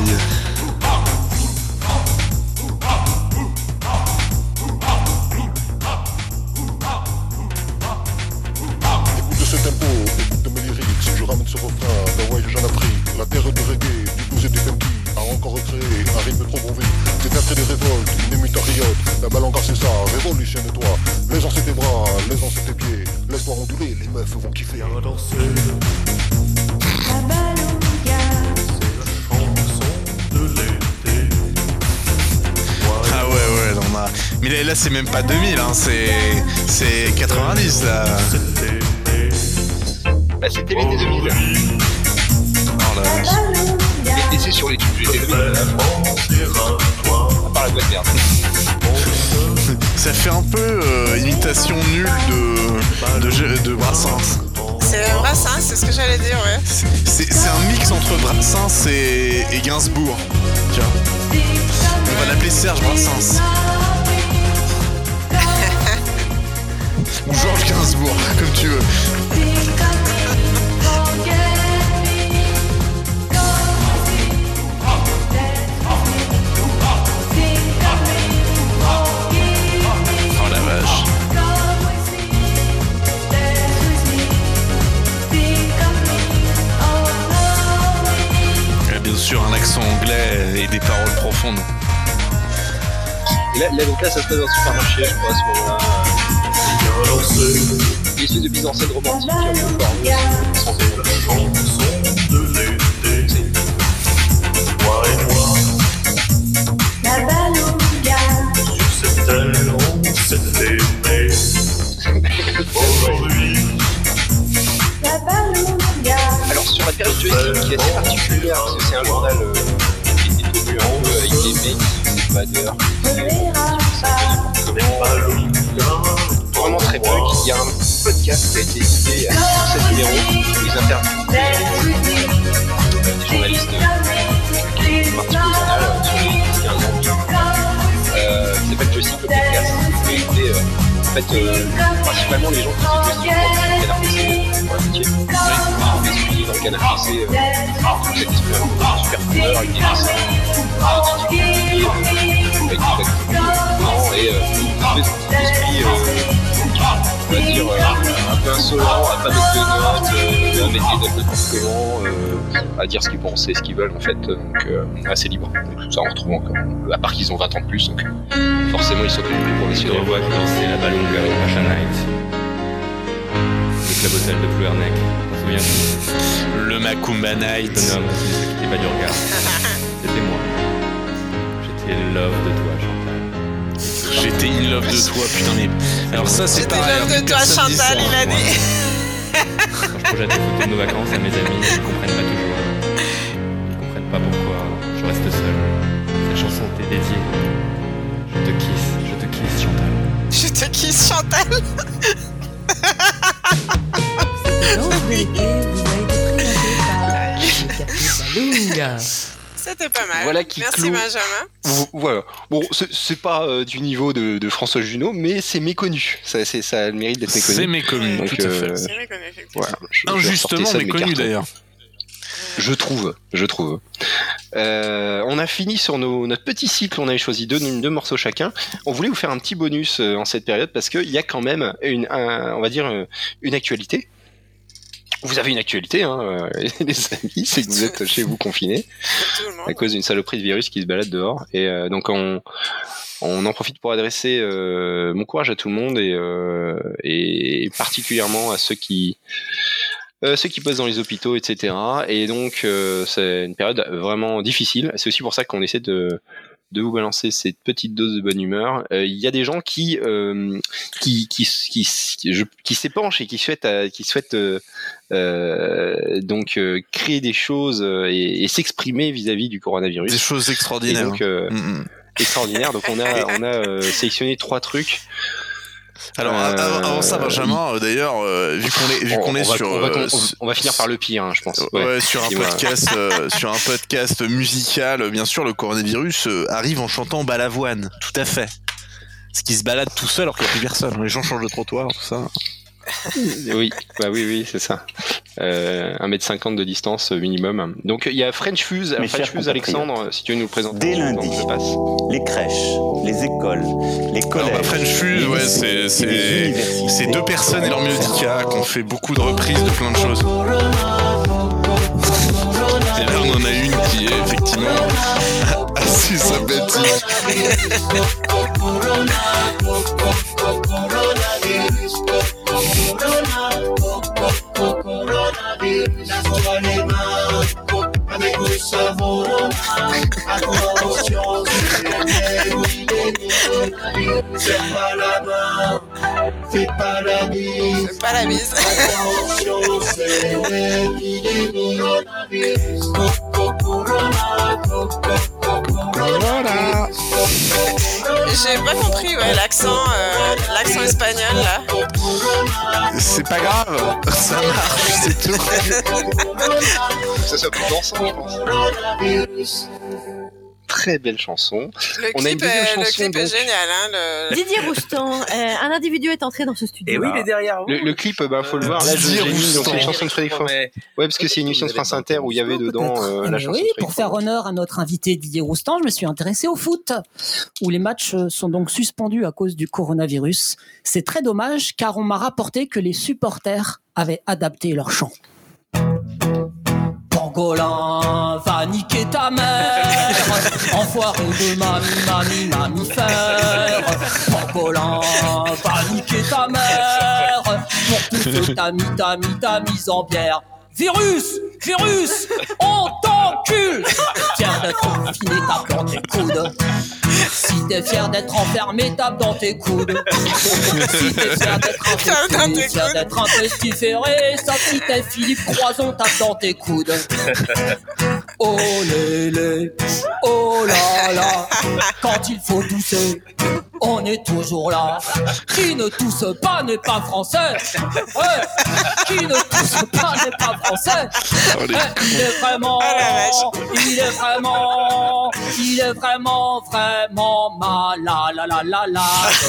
Écoute ce tempo, écoute de mes lyrics, je ramène ce refrain d'un voyage en Afrique. La terre du reggae, du blues et du funky a encore recréé un rythme trop bon. C'est un trait de révolte, une émute à riotte. La balanga c'est ça, révolutionne-toi. Laisse-en tes bras, laisse-en tes pieds. Laisse-moi onduler, les meufs vont kiffer. À danser. La balunga, Ah ouais, on a... Mais là c'est même pas 2000, hein, c'est 90 là. Bah c'était l'été 2000. Oh la vache. Et c'est sur les tubes de l'été 2000. À part la boîte de merde. Ça fait un peu imitation nulle de Brassens. C'est Brassens, c'est ce que j'allais dire, ouais. C'est un mix entre Brassens et Gainsbourg. Tiens. On va l'appeler Serge Brassens. Ou Georges Gainsbourg, comme tu veux. Oh la vache. Il y a bien sûr un accent anglais et des paroles profondes. Et là, donc là, ça se passe dans un supermarché, je crois, à ce moment-là. Une espèce de mise en scène romantique, un peu porno, sans la balunga, Sur cette terre, on s'est aimé. Aujourd'hui, la balunga, Alors sur la période Joystick qui est assez particulière, parce que c'est un journal qui était tenu un peu avec des mecs qui faisaient pas d'heures, vraiment très punk. Il y a un podcast qui a été édité sur 7 numéros, ils interviewent des journalistes qui font partie du journal sur les 15 ans, qui s'appelle Joystick le podcast. Et en fait, principalement les gens qui faisaient Joystick dans le canard PC pour la métier. Ils suivis dans le canard PC toute cette histoire super couleur avec des dessins, avec des et une espèce d'esprit, on va dire, un peu insolent, à pas mettre de notes, à mettre des notes n'importe comment, à dire ce qu'ils pensent et ce qu'ils veulent en fait, donc assez libre. Donc tout ça on retrouve encore, à part qu'ils ont 20 ans de plus, donc forcément ils sont plus professionnels. On voit que c'est la Balunga au Pasha Night. Le club hôtel de Plouernec, t'en souviens-tu? Le Macumba Night. Ce homme qui ne se quittait pas du regard. C'était moi. J'étais in love de toi, Chantal. J'étais in love de toi, putain, mais. Alors ça, c'est pareil. J'étais in love de toi, Chantal, il a dit. Quand je projette des photos de nos vacances à mes amis, ils ne comprennent pas toujours. Ils ne comprennent pas pourquoi je reste seul. Cette chanson t'est dédiée. Je te kiss, Chantal. Je te kiss, Chantal. C'était retrouver les clés, vous a été présenté par le Café Balloung. C'était pas mal. Voilà qui Merci clôt. Benjamin. Voilà. Bon, c'est pas du niveau de François Junot, mais c'est méconnu. Ça a le mérite d'être méconnu. C'est méconnu, Donc, tout à fait. C'est méconnu, effectivement. Voilà, Injustement méconnu d'ailleurs. Je trouve. On a fini sur notre petit cycle. On avait choisi deux morceaux chacun. On voulait vous faire un petit bonus en cette période parce qu'il y a quand même on va dire une actualité. Vous avez une actualité, hein, les amis, c'est que vous êtes chez vous confinés à cause d'une saloperie de virus qui se balade dehors. Et donc on en profite pour adresser mon courage à tout le monde et particulièrement à ceux qui bossent dans les hôpitaux, etc. Et donc c'est une période vraiment difficile. C'est aussi pour ça qu'on essaie de vous balancer cette petite dose de bonne humeur. Il y a des gens qui s'épanchent et qui souhaitent donc créer des choses et s'exprimer vis-à-vis du coronavirus. Des choses extraordinaires. Et donc, extraordinaires. Donc on a sélectionné 3 trucs. Alors avant ça, Benjamin, d'ailleurs, vu qu'on est sur, on va finir par le pire, hein, je pense. Ouais, sur un podcast musical, bien sûr, le coronavirus arrive en chantant Balavoine, tout à fait. Ce qui se balade tout seul alors qu'il n'y a plus personne. Les gens changent de trottoir, tout ça. Oui, c'est ça. 1m50 de distance minimum. Donc il y a French Fuse Alexandre, si tu veux nous le présenter. Dès lundi, les crèches, les écoles, les collèges. Alors, French Fuse, c'est 2 personnes et leur mélodica qui ont fait beaucoup de reprises de plein de choses. Et là on en a une qui est effectivement assez sympathique. Fais pas la bise. Fais pas la bise. Attention, c'est l'épidémie. J'ai pas compris l'accent espagnol là. C'est pas grave, ça marche, c'est tout. Ça soit plus dansant, je pense. Très belle chanson. On a une deuxième chanson. Le clip est génial. Hein, Didier Roustan, un individu est entré dans ce studio. Et oui, il est derrière vous. Le clip, faut le voir. Là, j'ai mis donc les chansons de Frédéric Forêt. Ouais, parce que c'est une émission de France Inter où il y avait dedans la chanson. Oui, pour faire honneur à notre invité Didier Roustan, je me suis intéressé au foot, où les matchs sont donc suspendus à cause du coronavirus. C'est très dommage, car on m'a rapporté que les supporters avaient adapté leur chant. Pangolin, va niquer ta mère, enfoiré de mammifère. Pangolin, va niquer ta mère, pour tout ce t'as mis en bière. Virus, on t'encule. Fier d'être confiné, tape dans tes coudes. Si t'es fier d'être enfermé, tape dans tes coudes. Si t'es fier d'être un pestiféré, sauf si t'es Philippe Croison, tape dans tes coudes. Oh lélé, oh là là, quand il faut tousser, on est toujours là. Qui ne tousse pas n'est pas français. Qui ne tousse pas n'est pas français. Il est vraiment malade.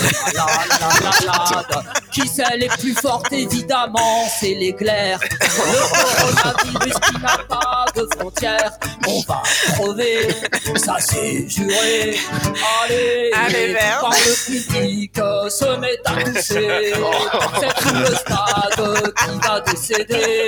Qui c'est les plus fortes, évidemment, c'est les glaires. Le coronavirus qui n'a pas de frontières. On va crever, ça c'est juré. Allez, quand le public se met à tousser, c'est tout le stade qui va décéder.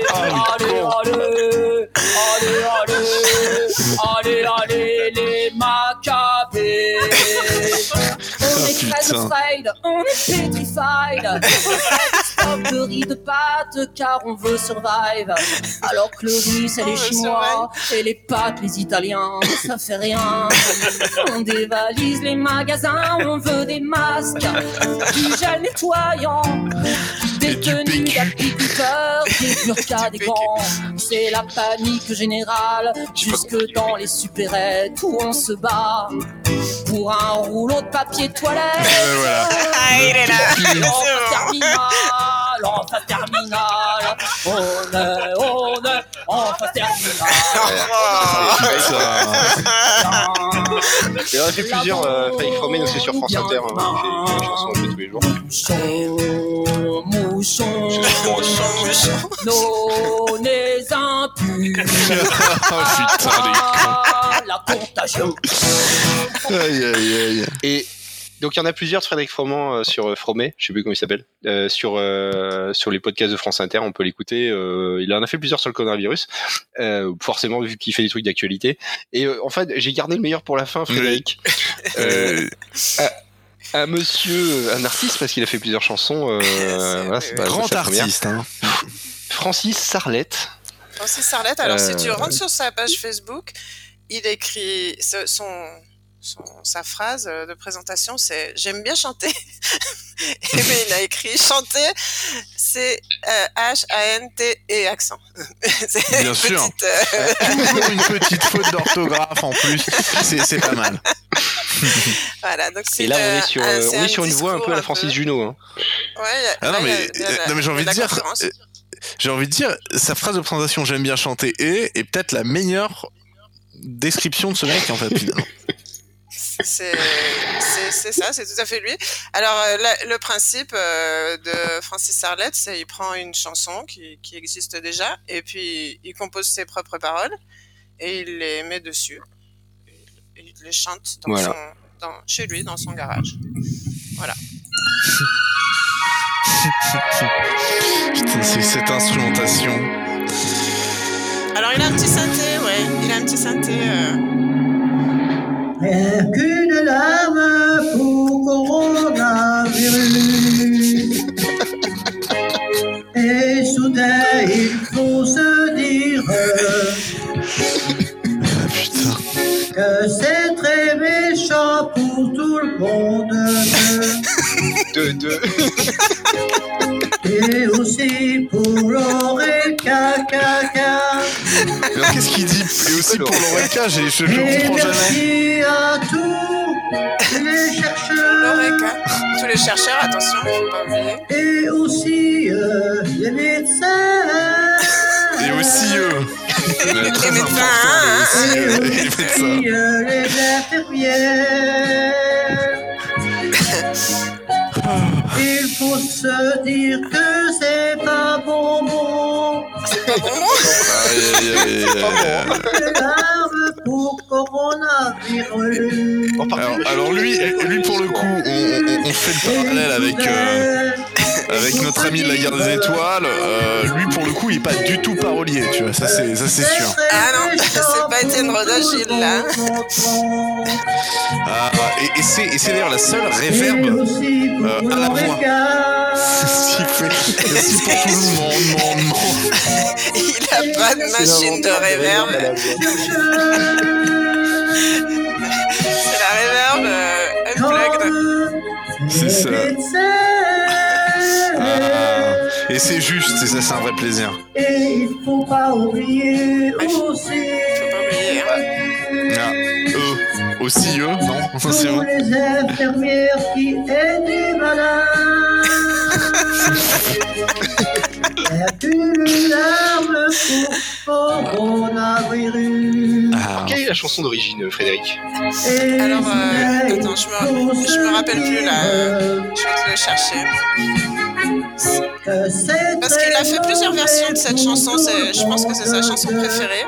Allez, les macabées. On est très afraid, on est petrified. Stop de riz de pâtes car on veut survive. Alors que le riz c'est les Chinois et les pâtes les Italiens, ça fait rien. On dévalise les magasins, on veut des masques, du gel nettoyant, des tenues d'apiculteurs, des burkas, des gants. C'est la panique générale jusque dans les supérettes où on se bat pour un rouleau de papier toilette. Il est là. en phase terminale. On est en phase terminale. Et on a fait plusieurs. Il Fromé, c'est sur France Inter. Il fait des chansons un peu tous les jours. Mouchon, nos nez impurs. Oh putain, les cons. La contagion. Aïe. Et donc il y en a plusieurs de Frédéric Froment sur Fromé, je sais plus comment il s'appelle, sur les podcasts de France Inter, on peut l'écouter. Il en a fait plusieurs sur le coronavirus, forcément vu qu'il fait des trucs d'actualité. Et en fait, j'ai gardé le meilleur pour la fin, Frédéric. Un monsieur, un artiste parce qu'il a fait plusieurs chansons. Voilà, c'est pas grand artiste. Hein. Francis Sarlette. Francis Sarlette. Alors si tu rentres sur sa page Facebook, il écrit sa phrase de présentation, c'est « J'aime bien chanter ». Et bien, il a écrit « Chanter, c'est H-A-N-T et accent ». Bien sûr. Une petite faute d'orthographe en plus, c'est pas mal. Voilà, donc et là, on est sur une voix un peu à la Francis Junot. Hein. Ouais, non, mais j'ai envie de dire, sa phrase de présentation « J'aime bien chanter » est peut-être la meilleure description de ce mec, en fait, finalement. C'est ça, c'est tout à fait lui. Alors, le principe de Francis Sarlette, c'est qu'il prend une chanson qui existe déjà, et puis il compose ses propres paroles, et il les met dessus. Il les chante chez lui, dans son garage. Voilà. Putain, c'est cette instrumentation. Alors, il a un petit synthé, Rien qu'une larme pour coronavirus. Et soudain, il faut se dire que c'est très méchant pour tout le monde. Et aussi pour l'oreca. Alors qu'est-ce qu'il dit? Et aussi pour l'oreca, je comprends jamais. Merci à tous les chercheurs. Tous les chercheurs, attention, il faut pas oublier. Et aussi les médecins. Et aussi eux. Les médecins, Et aussi les infirmières. Il faut se dire que c'est pas bonbon. C'est pas bonbon. Les larmes pour coronavirus. Alors lui pour le coup, on fait le parallèle avec notre ami de la guerre des étoiles. Lui pour le coup, il est pas du tout parolier, tu vois. Ça c'est sûr. Ah non, c'est pas Étienne Rodagil là. Et c'est d'ailleurs la seule réverb à la voix. Ce qui fait aussi pour tout le monde. Il a pas de machine de réverb. C'est la réverb unplugged. C'est ça. Et c'est juste, c'est ça, c'est un vrai plaisir. Et il faut pas oublier aussi. Aussi eux, non? Tous les infirmières qui aident malades. Une larme pour coronavirus. Quelle est la chanson d'origine, Frédéric? Alors, attends, je me rappelle plus là. Je vais te le chercher. Parce qu'il a fait plusieurs versions de cette chanson. Je pense que c'est sa chanson préférée.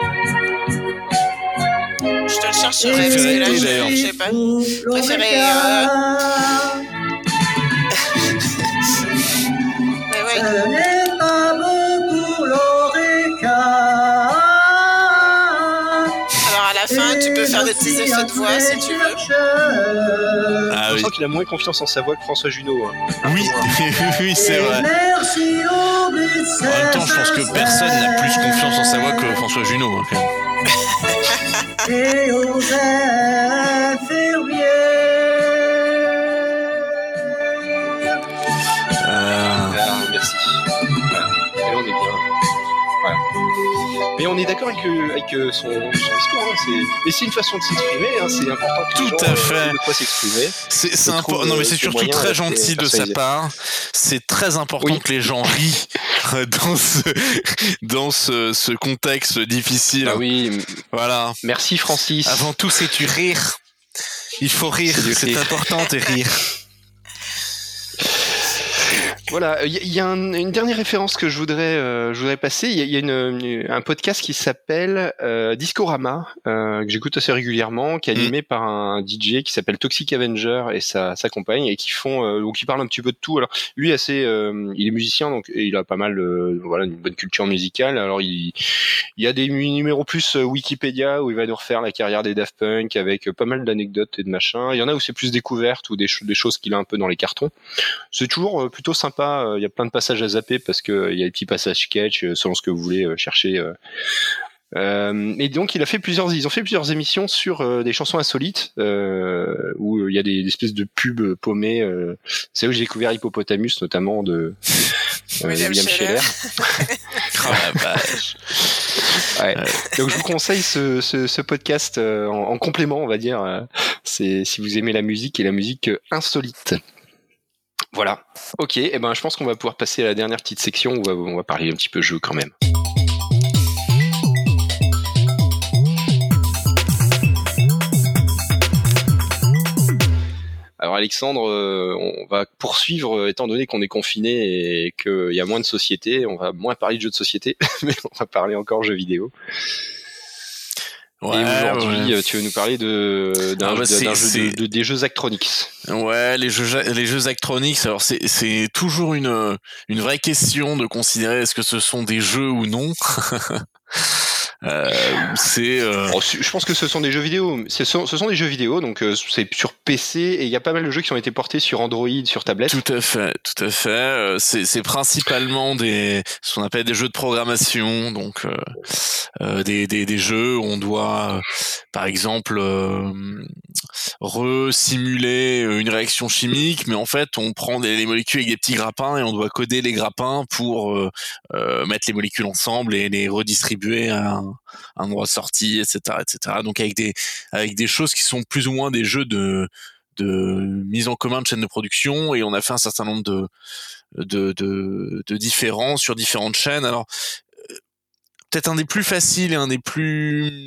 Je te le chercherai parce que là, je sais pas. Préférée. Mais ouais. Ce n'est pas bon pour l'oreca. Alors à la fin, tu peux faire des petits effets de voix si tu veux. Je sens qu'il a moins confiance en sa voix que François Junot. Hein. Oui, c'est vrai. En même temps, je pense que personne n'a plus confiance en sa voix que François Junot. Hein. Et aux infirmières. Merci. Et là, on est bien. Voilà. Mais on est d'accord avec son discours. Mais c'est une façon de s'exprimer. C'est important que les gens aient de quoi s'exprimer. C'est important. Non, mais c'est surtout très gentil de sa part. C'est très important que les gens rient dans ce contexte difficile. Ah oui. Voilà. Merci Francis. Avant tout, c'est du rire. Il faut rire. C'est important de rire. Voilà, il y a une dernière référence que je voudrais passer. Il y a un podcast qui s'appelle Discorama, que j'écoute assez régulièrement, qui est animé par un DJ qui s'appelle Toxic Avenger et sa compagne, et qui parlent un petit peu de tout. Alors lui, il est musicien, donc et il a pas mal, une bonne culture musicale. Alors il y a des numéros plus Wikipédia où il va nous refaire la carrière des Daft Punk avec pas mal d'anecdotes et de machins. Il y en a où c'est plus découverte ou des choses qu'il a un peu dans les cartons. C'est toujours plutôt sympa. Il y a plein de passages à zapper parce que il y a des petits passages sketch selon ce que vous voulez chercher. Et donc ils ont fait plusieurs émissions sur des chansons insolites où il y a des espèces de pubs paumées. C'est où j'ai découvert Hippopotamus notamment de William Scheller. Oh la vache. Ouais. Donc je vous conseille ce podcast en complément, on va dire. C'est si vous aimez la musique et la musique insolite. Voilà. Ok. Et je pense qu'on va pouvoir passer à la dernière petite section où on va parler un petit peu jeu quand même. Alors Alexandre, on va poursuivre, étant donné qu'on est confiné et qu'il y a moins de société, on va moins parler de jeux de société, mais on va parler encore jeux vidéo. Ouais, et aujourd'hui, tu veux nous parler des jeux Zachtronics. Ouais, les jeux Zachtronics. Alors c'est toujours une vraie question de considérer est-ce que ce sont des jeux ou non. Je pense que ce sont des jeux vidéo. Ce sont des jeux vidéo, donc c'est sur PC et il y a pas mal de jeux qui ont été portés sur Android, sur tablette. Tout à fait. C'est principalement ce qu'on appelle des jeux de programmation, donc des jeux où on doit, par exemple, simuler une réaction chimique, mais en fait on prend les molécules avec des petits grappins et on doit coder les grappins pour mettre les molécules ensemble et les redistribuer à un endroit de sortie, etc. Donc avec des choses qui sont plus ou moins des jeux de mise en commun de chaînes de production, et on a fait un certain nombre de différents sur différentes chaînes. Alors peut-être un des plus faciles et un des plus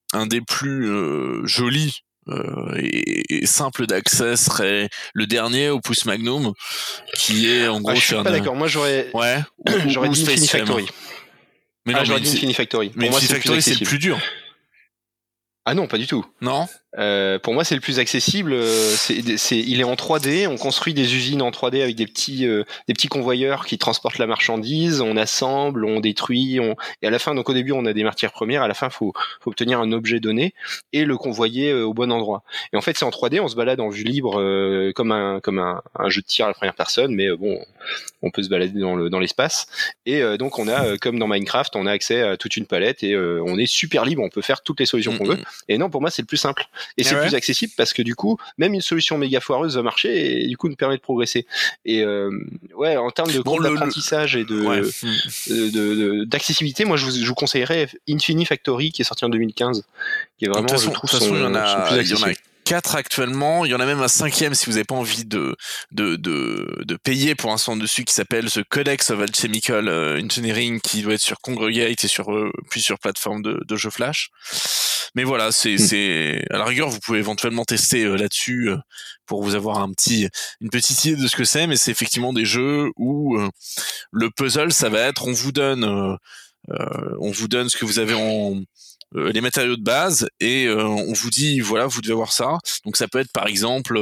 jolis et simple d'accès serait le dernier, Opus Magnum, qui est en gros. Je suis pas d'accord. Moi j'aurais dit Infinity Factory. Mais j'aurais dit Infinity Factory. Mais Infinity Factory, c'est le plus dur. Ah non, pas du tout. Non. Pour moi, c'est le plus accessible. Il est en 3D. On construit des usines en 3D avec des petits convoyeurs qui transportent la marchandise. On assemble, on détruit. Et à la fin, donc au début, on a des matières premières. À la fin, faut obtenir un objet donné et le convoyer au bon endroit. Et en fait, c'est en 3D. On se balade en vue libre, comme un jeu de tir à la première personne. Mais bon, on peut se balader dans l'espace. Et donc, on a, comme dans Minecraft, on a accès à toute une palette et on est super libre. On peut faire toutes les solutions qu'on veut. Et non, pour moi, c'est le plus simple. Et c'est plus accessible parce que du coup, même une solution méga foireuse va marcher et du coup nous permet de progresser. Et en termes de courbe d'apprentissage et d'accessibilité, moi je vous conseillerais Infinity Factory qui est sorti en 2015, qui est vraiment, je trouve, son plus accessible. 4 actuellement, il y en a même un 5e si vous n'avez pas envie de payer pour l'instant dessus, qui s'appelle The Codex of Alchemical Engineering, qui doit être sur Congregate et puis sur plateforme de jeux Flash. Mais voilà, c'est à la rigueur vous pouvez éventuellement tester là-dessus pour vous avoir une petite idée de ce que c'est, mais c'est effectivement des jeux où le puzzle ça va être on vous donne ce que vous avez les matériaux de base et on vous dit voilà vous devez avoir ça. Donc ça peut être par exemple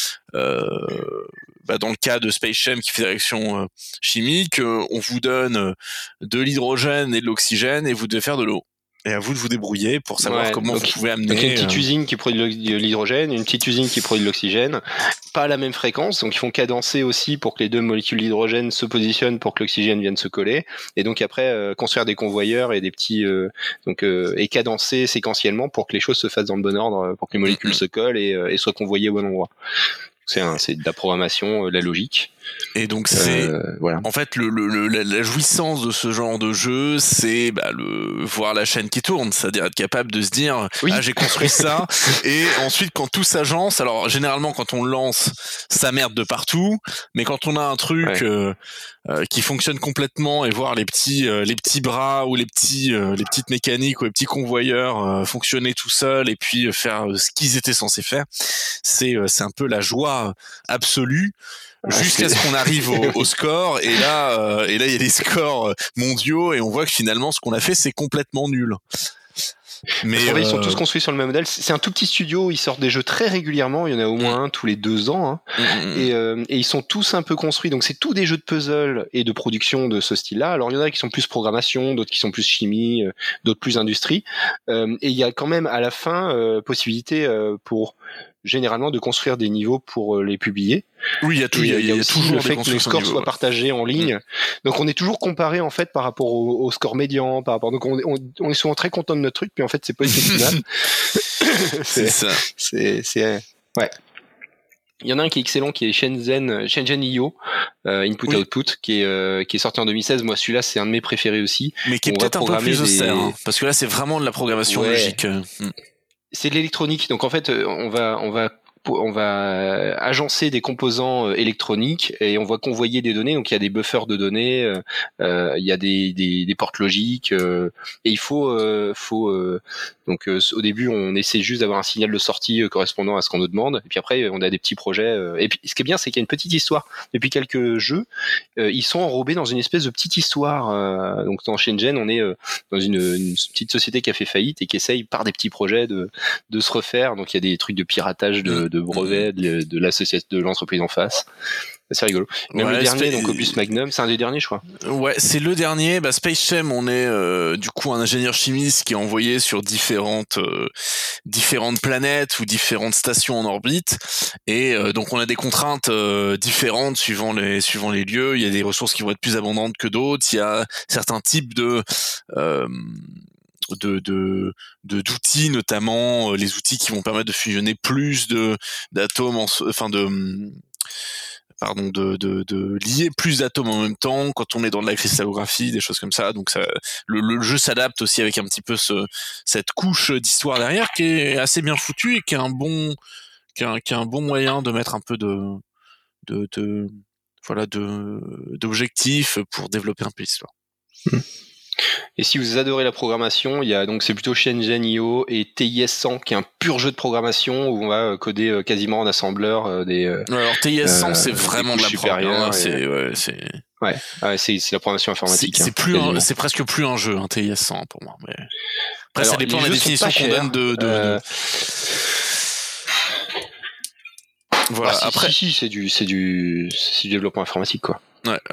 dans le cas de Space Jam qui fait des réactions chimiques, on vous donne de l'hydrogène et de l'oxygène et vous devez faire de l'eau. Et à vous de vous débrouiller pour savoir comment vous pouvez amener. Donc une petite usine qui produit de l'hydrogène, une petite usine qui produit de l'oxygène, pas à la même fréquence, donc ils font cadencer aussi pour que les deux molécules d'hydrogène se positionnent pour que l'oxygène vienne se coller. Et donc après construire des convoyeurs et des petits et cadencer séquentiellement pour que les choses se fassent dans le bon ordre, pour que les molécules se collent et soient convoyées au bon endroit. C'est de la programmation, de la logique. Et donc c'est voilà. En fait la jouissance de ce genre de jeu, c'est voir la chaîne qui tourne, c'est-à-dire être capable de se dire j'ai construit ça et ensuite quand tout s'agence, alors généralement quand on le lance, ça merde de partout, mais quand on a un truc qui fonctionne complètement et voir les petits bras ou les petites mécaniques ou les petits convoyeurs fonctionner tout seuls et puis faire ce qu'ils étaient censés faire, c'est un peu la joie absolue. Jusqu'à ce qu'on arrive au score et là il y a des scores mondiaux et on voit que finalement ce qu'on a fait c'est complètement nul. Mais ils sont tous construits sur le même modèle. C'est un tout petit studio, ils sortent des jeux très régulièrement, il y en a au moins un tous les 2 ans, et ils sont tous un peu construits, donc c'est tous des jeux de puzzle et de production de ce style-là. Alors il y en a qui sont plus programmation, d'autres qui sont plus chimie, d'autres plus industrie, et il y a quand même à la fin possibilité pour généralement de construire des niveaux pour les publier. Oui, il y a toujours le fait que les scores soient partagés en ligne. Donc on est toujours comparé en fait par rapport au score médian, par rapport. Donc on est souvent très content de notre truc, puis en fait c'est pas une finale. C'est ça. Ouais. Il y en a un qui est excellent, qui est Shenzhen.io, Input Output, qui est sorti en 2016. Moi, celui-là, c'est un de mes préférés aussi. Mais qui est peut-être un peu plus austère, parce que là, c'est vraiment de la programmation logique. C'est de l'électronique, donc en fait on va agencer des composants électroniques et on va convoyer des données. Donc il y a des buffers de données, il y a des portes logiques, et il faut donc au début on essaie juste d'avoir un signal de sortie correspondant à ce qu'on nous demande. Et puis après on a des petits projets. Et puis ce qui est bien, c'est qu'il y a une petite histoire. Depuis quelques jeux, ils sont enrobés dans une espèce de petite histoire. Donc dans Shenzhen, on est dans une petite société qui a fait faillite et qui essaye par des petits projets de se refaire. Donc il y a des trucs de piratage de brevets de l'association, de l'entreprise en face. C'est rigolo. Même le dernier, donc Opus Magnum, c'est un des derniers, je crois. Ouais, c'est le dernier. Space Sham, on est du coup un ingénieur chimiste qui est envoyé sur différentes planètes ou différentes stations en orbite, et donc on a des contraintes différentes suivant les lieux. Il y a des ressources qui vont être plus abondantes que d'autres. Il y a certains types d'outils, notamment les outils qui vont permettre de fusionner plus d'atomes, de lier plus d'atomes en même temps quand on est dans de la cristallographie, des choses comme ça. Donc le jeu s'adapte aussi avec un petit peu cette couche d'histoire derrière qui est assez bien foutue et qui est un bon moyen de mettre un peu d'objectifs pour développer un peu l'histoire. Et si vous adorez la programmation, il y a donc c'est plutôt Shenzhen.io et TIS100 qui est un pur jeu de programmation où on va coder quasiment en assembleur alors TIS100 c'est vraiment de la programmation. C'est la programmation informatique. C'est presque plus un jeu, TIS100 pour moi. Mais... Après ça dépend de la définition qu'on donne de... Voilà. Après c'est du développement informatique quoi.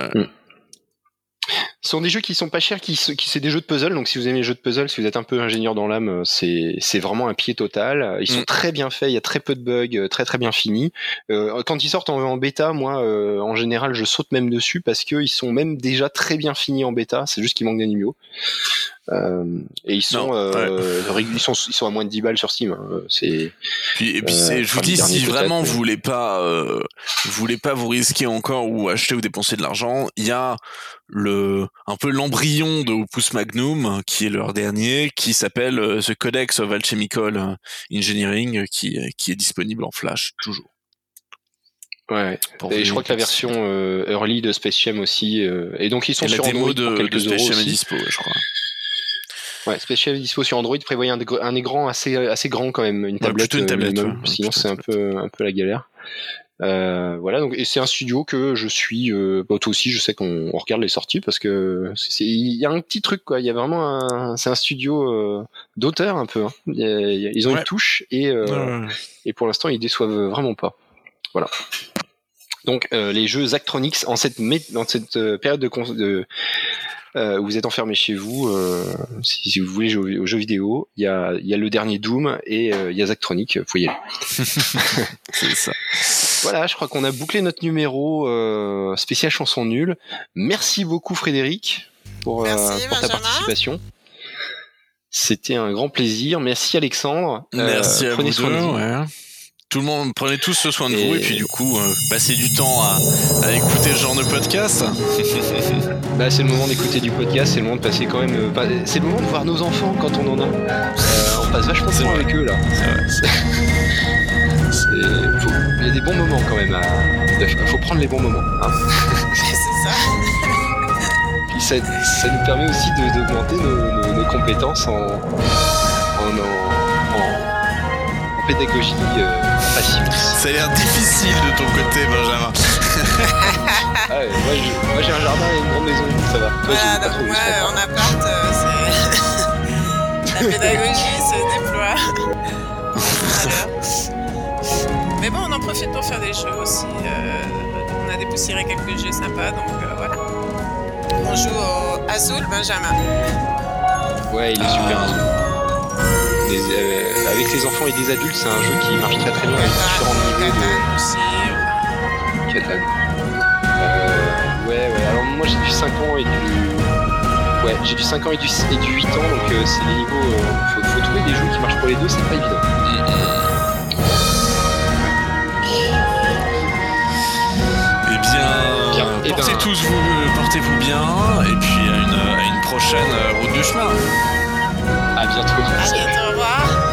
Ce sont des jeux qui sont pas chers, qui c'est des jeux de puzzle. Donc si vous aimez les jeux de puzzle, si vous êtes un peu ingénieur dans l'âme, c'est vraiment un pied total. Ils sont très bien faits, il y a très peu de bugs, très très bien finis. Quand ils sortent en bêta, moi en général je saute même dessus parce que ils sont même déjà très bien finis en bêta. C'est juste qu'il manque d'animaux. Et ils sont à moins de 10 balles sur Steam. Puis je vous dis, si vraiment vous voulez pas vous risquer encore ou acheter ou dépenser de l'argent, il y a un peu l'embryon de Opus Magnum qui est leur dernier, qui s'appelle The Codex of Alchemical Engineering, qui est disponible en Flash toujours. Ouais. Et je crois que la version early de Space Jam aussi, et donc ils sont sur Android pour quelques euros aussi. Dispo, je crois. Ouais, Space Jam dispo sur Android, prévoyez un écran assez grand quand même, une tablette, sinon c'est un peu la galère. Voilà, donc et c'est un studio que je suis, toi aussi je sais qu'on regarde les sorties parce que il y a un petit truc quoi, il y a vraiment c'est un studio d'auteur un peu. Ils ont une touche et pour l'instant ils déçoivent vraiment pas. Voilà. Donc les jeux Zachtronics dans cette période où vous êtes enfermé chez vous, si vous voulez jouer aux jeux vidéo, il y a le dernier Doom et il y a Zachtronics, faut y aller. C'est ça. Voilà, je crois qu'on a bouclé notre numéro spécial chanson nulle. Merci beaucoup Frédéric pour ta participation. C'était un grand plaisir. Merci Alexandre. Merci à prenez vous soin de vous. Ouais. Tout le monde, prenez tous ce soin de vous et puis du coup, passez du temps à écouter ce genre de podcast. Bah, c'est le moment d'écouter du podcast, c'est le moment de passer quand même. C'est le moment de voir nos enfants quand on en a. On passe vachement de temps avec eux là. Il y a des bons moments quand même. Il faut prendre les bons moments. Hein. C'est ça. Puis ça nous permet aussi d'augmenter nos compétences en pédagogie passive. Ça a l'air difficile de ton côté, Benjamin. Ah ouais, moi j'ai un jardin et une grande maison, ça va. Toi, donc moi en appart, la pédagogie se déploie. Voilà. Mais bon, on en profite pour faire des jeux aussi. On a dépoussiéré quelques jeux sympas, donc voilà. On joue au Azul Benjamin. Ouais, il est super Azul. Avec les enfants et des adultes, c'est un jeu qui marche très très bien avec différents niveaux de Catan. Ouais. Alors moi j'ai du 5 ans et du... Ouais, j'ai du 5 ans et du 8 ans, donc c'est les niveaux... faut trouver des jeux qui marchent pour les deux, c'est pas évident. Portez-vous bien, et puis à une prochaine route du chemin. À bientôt. À bientôt, au revoir.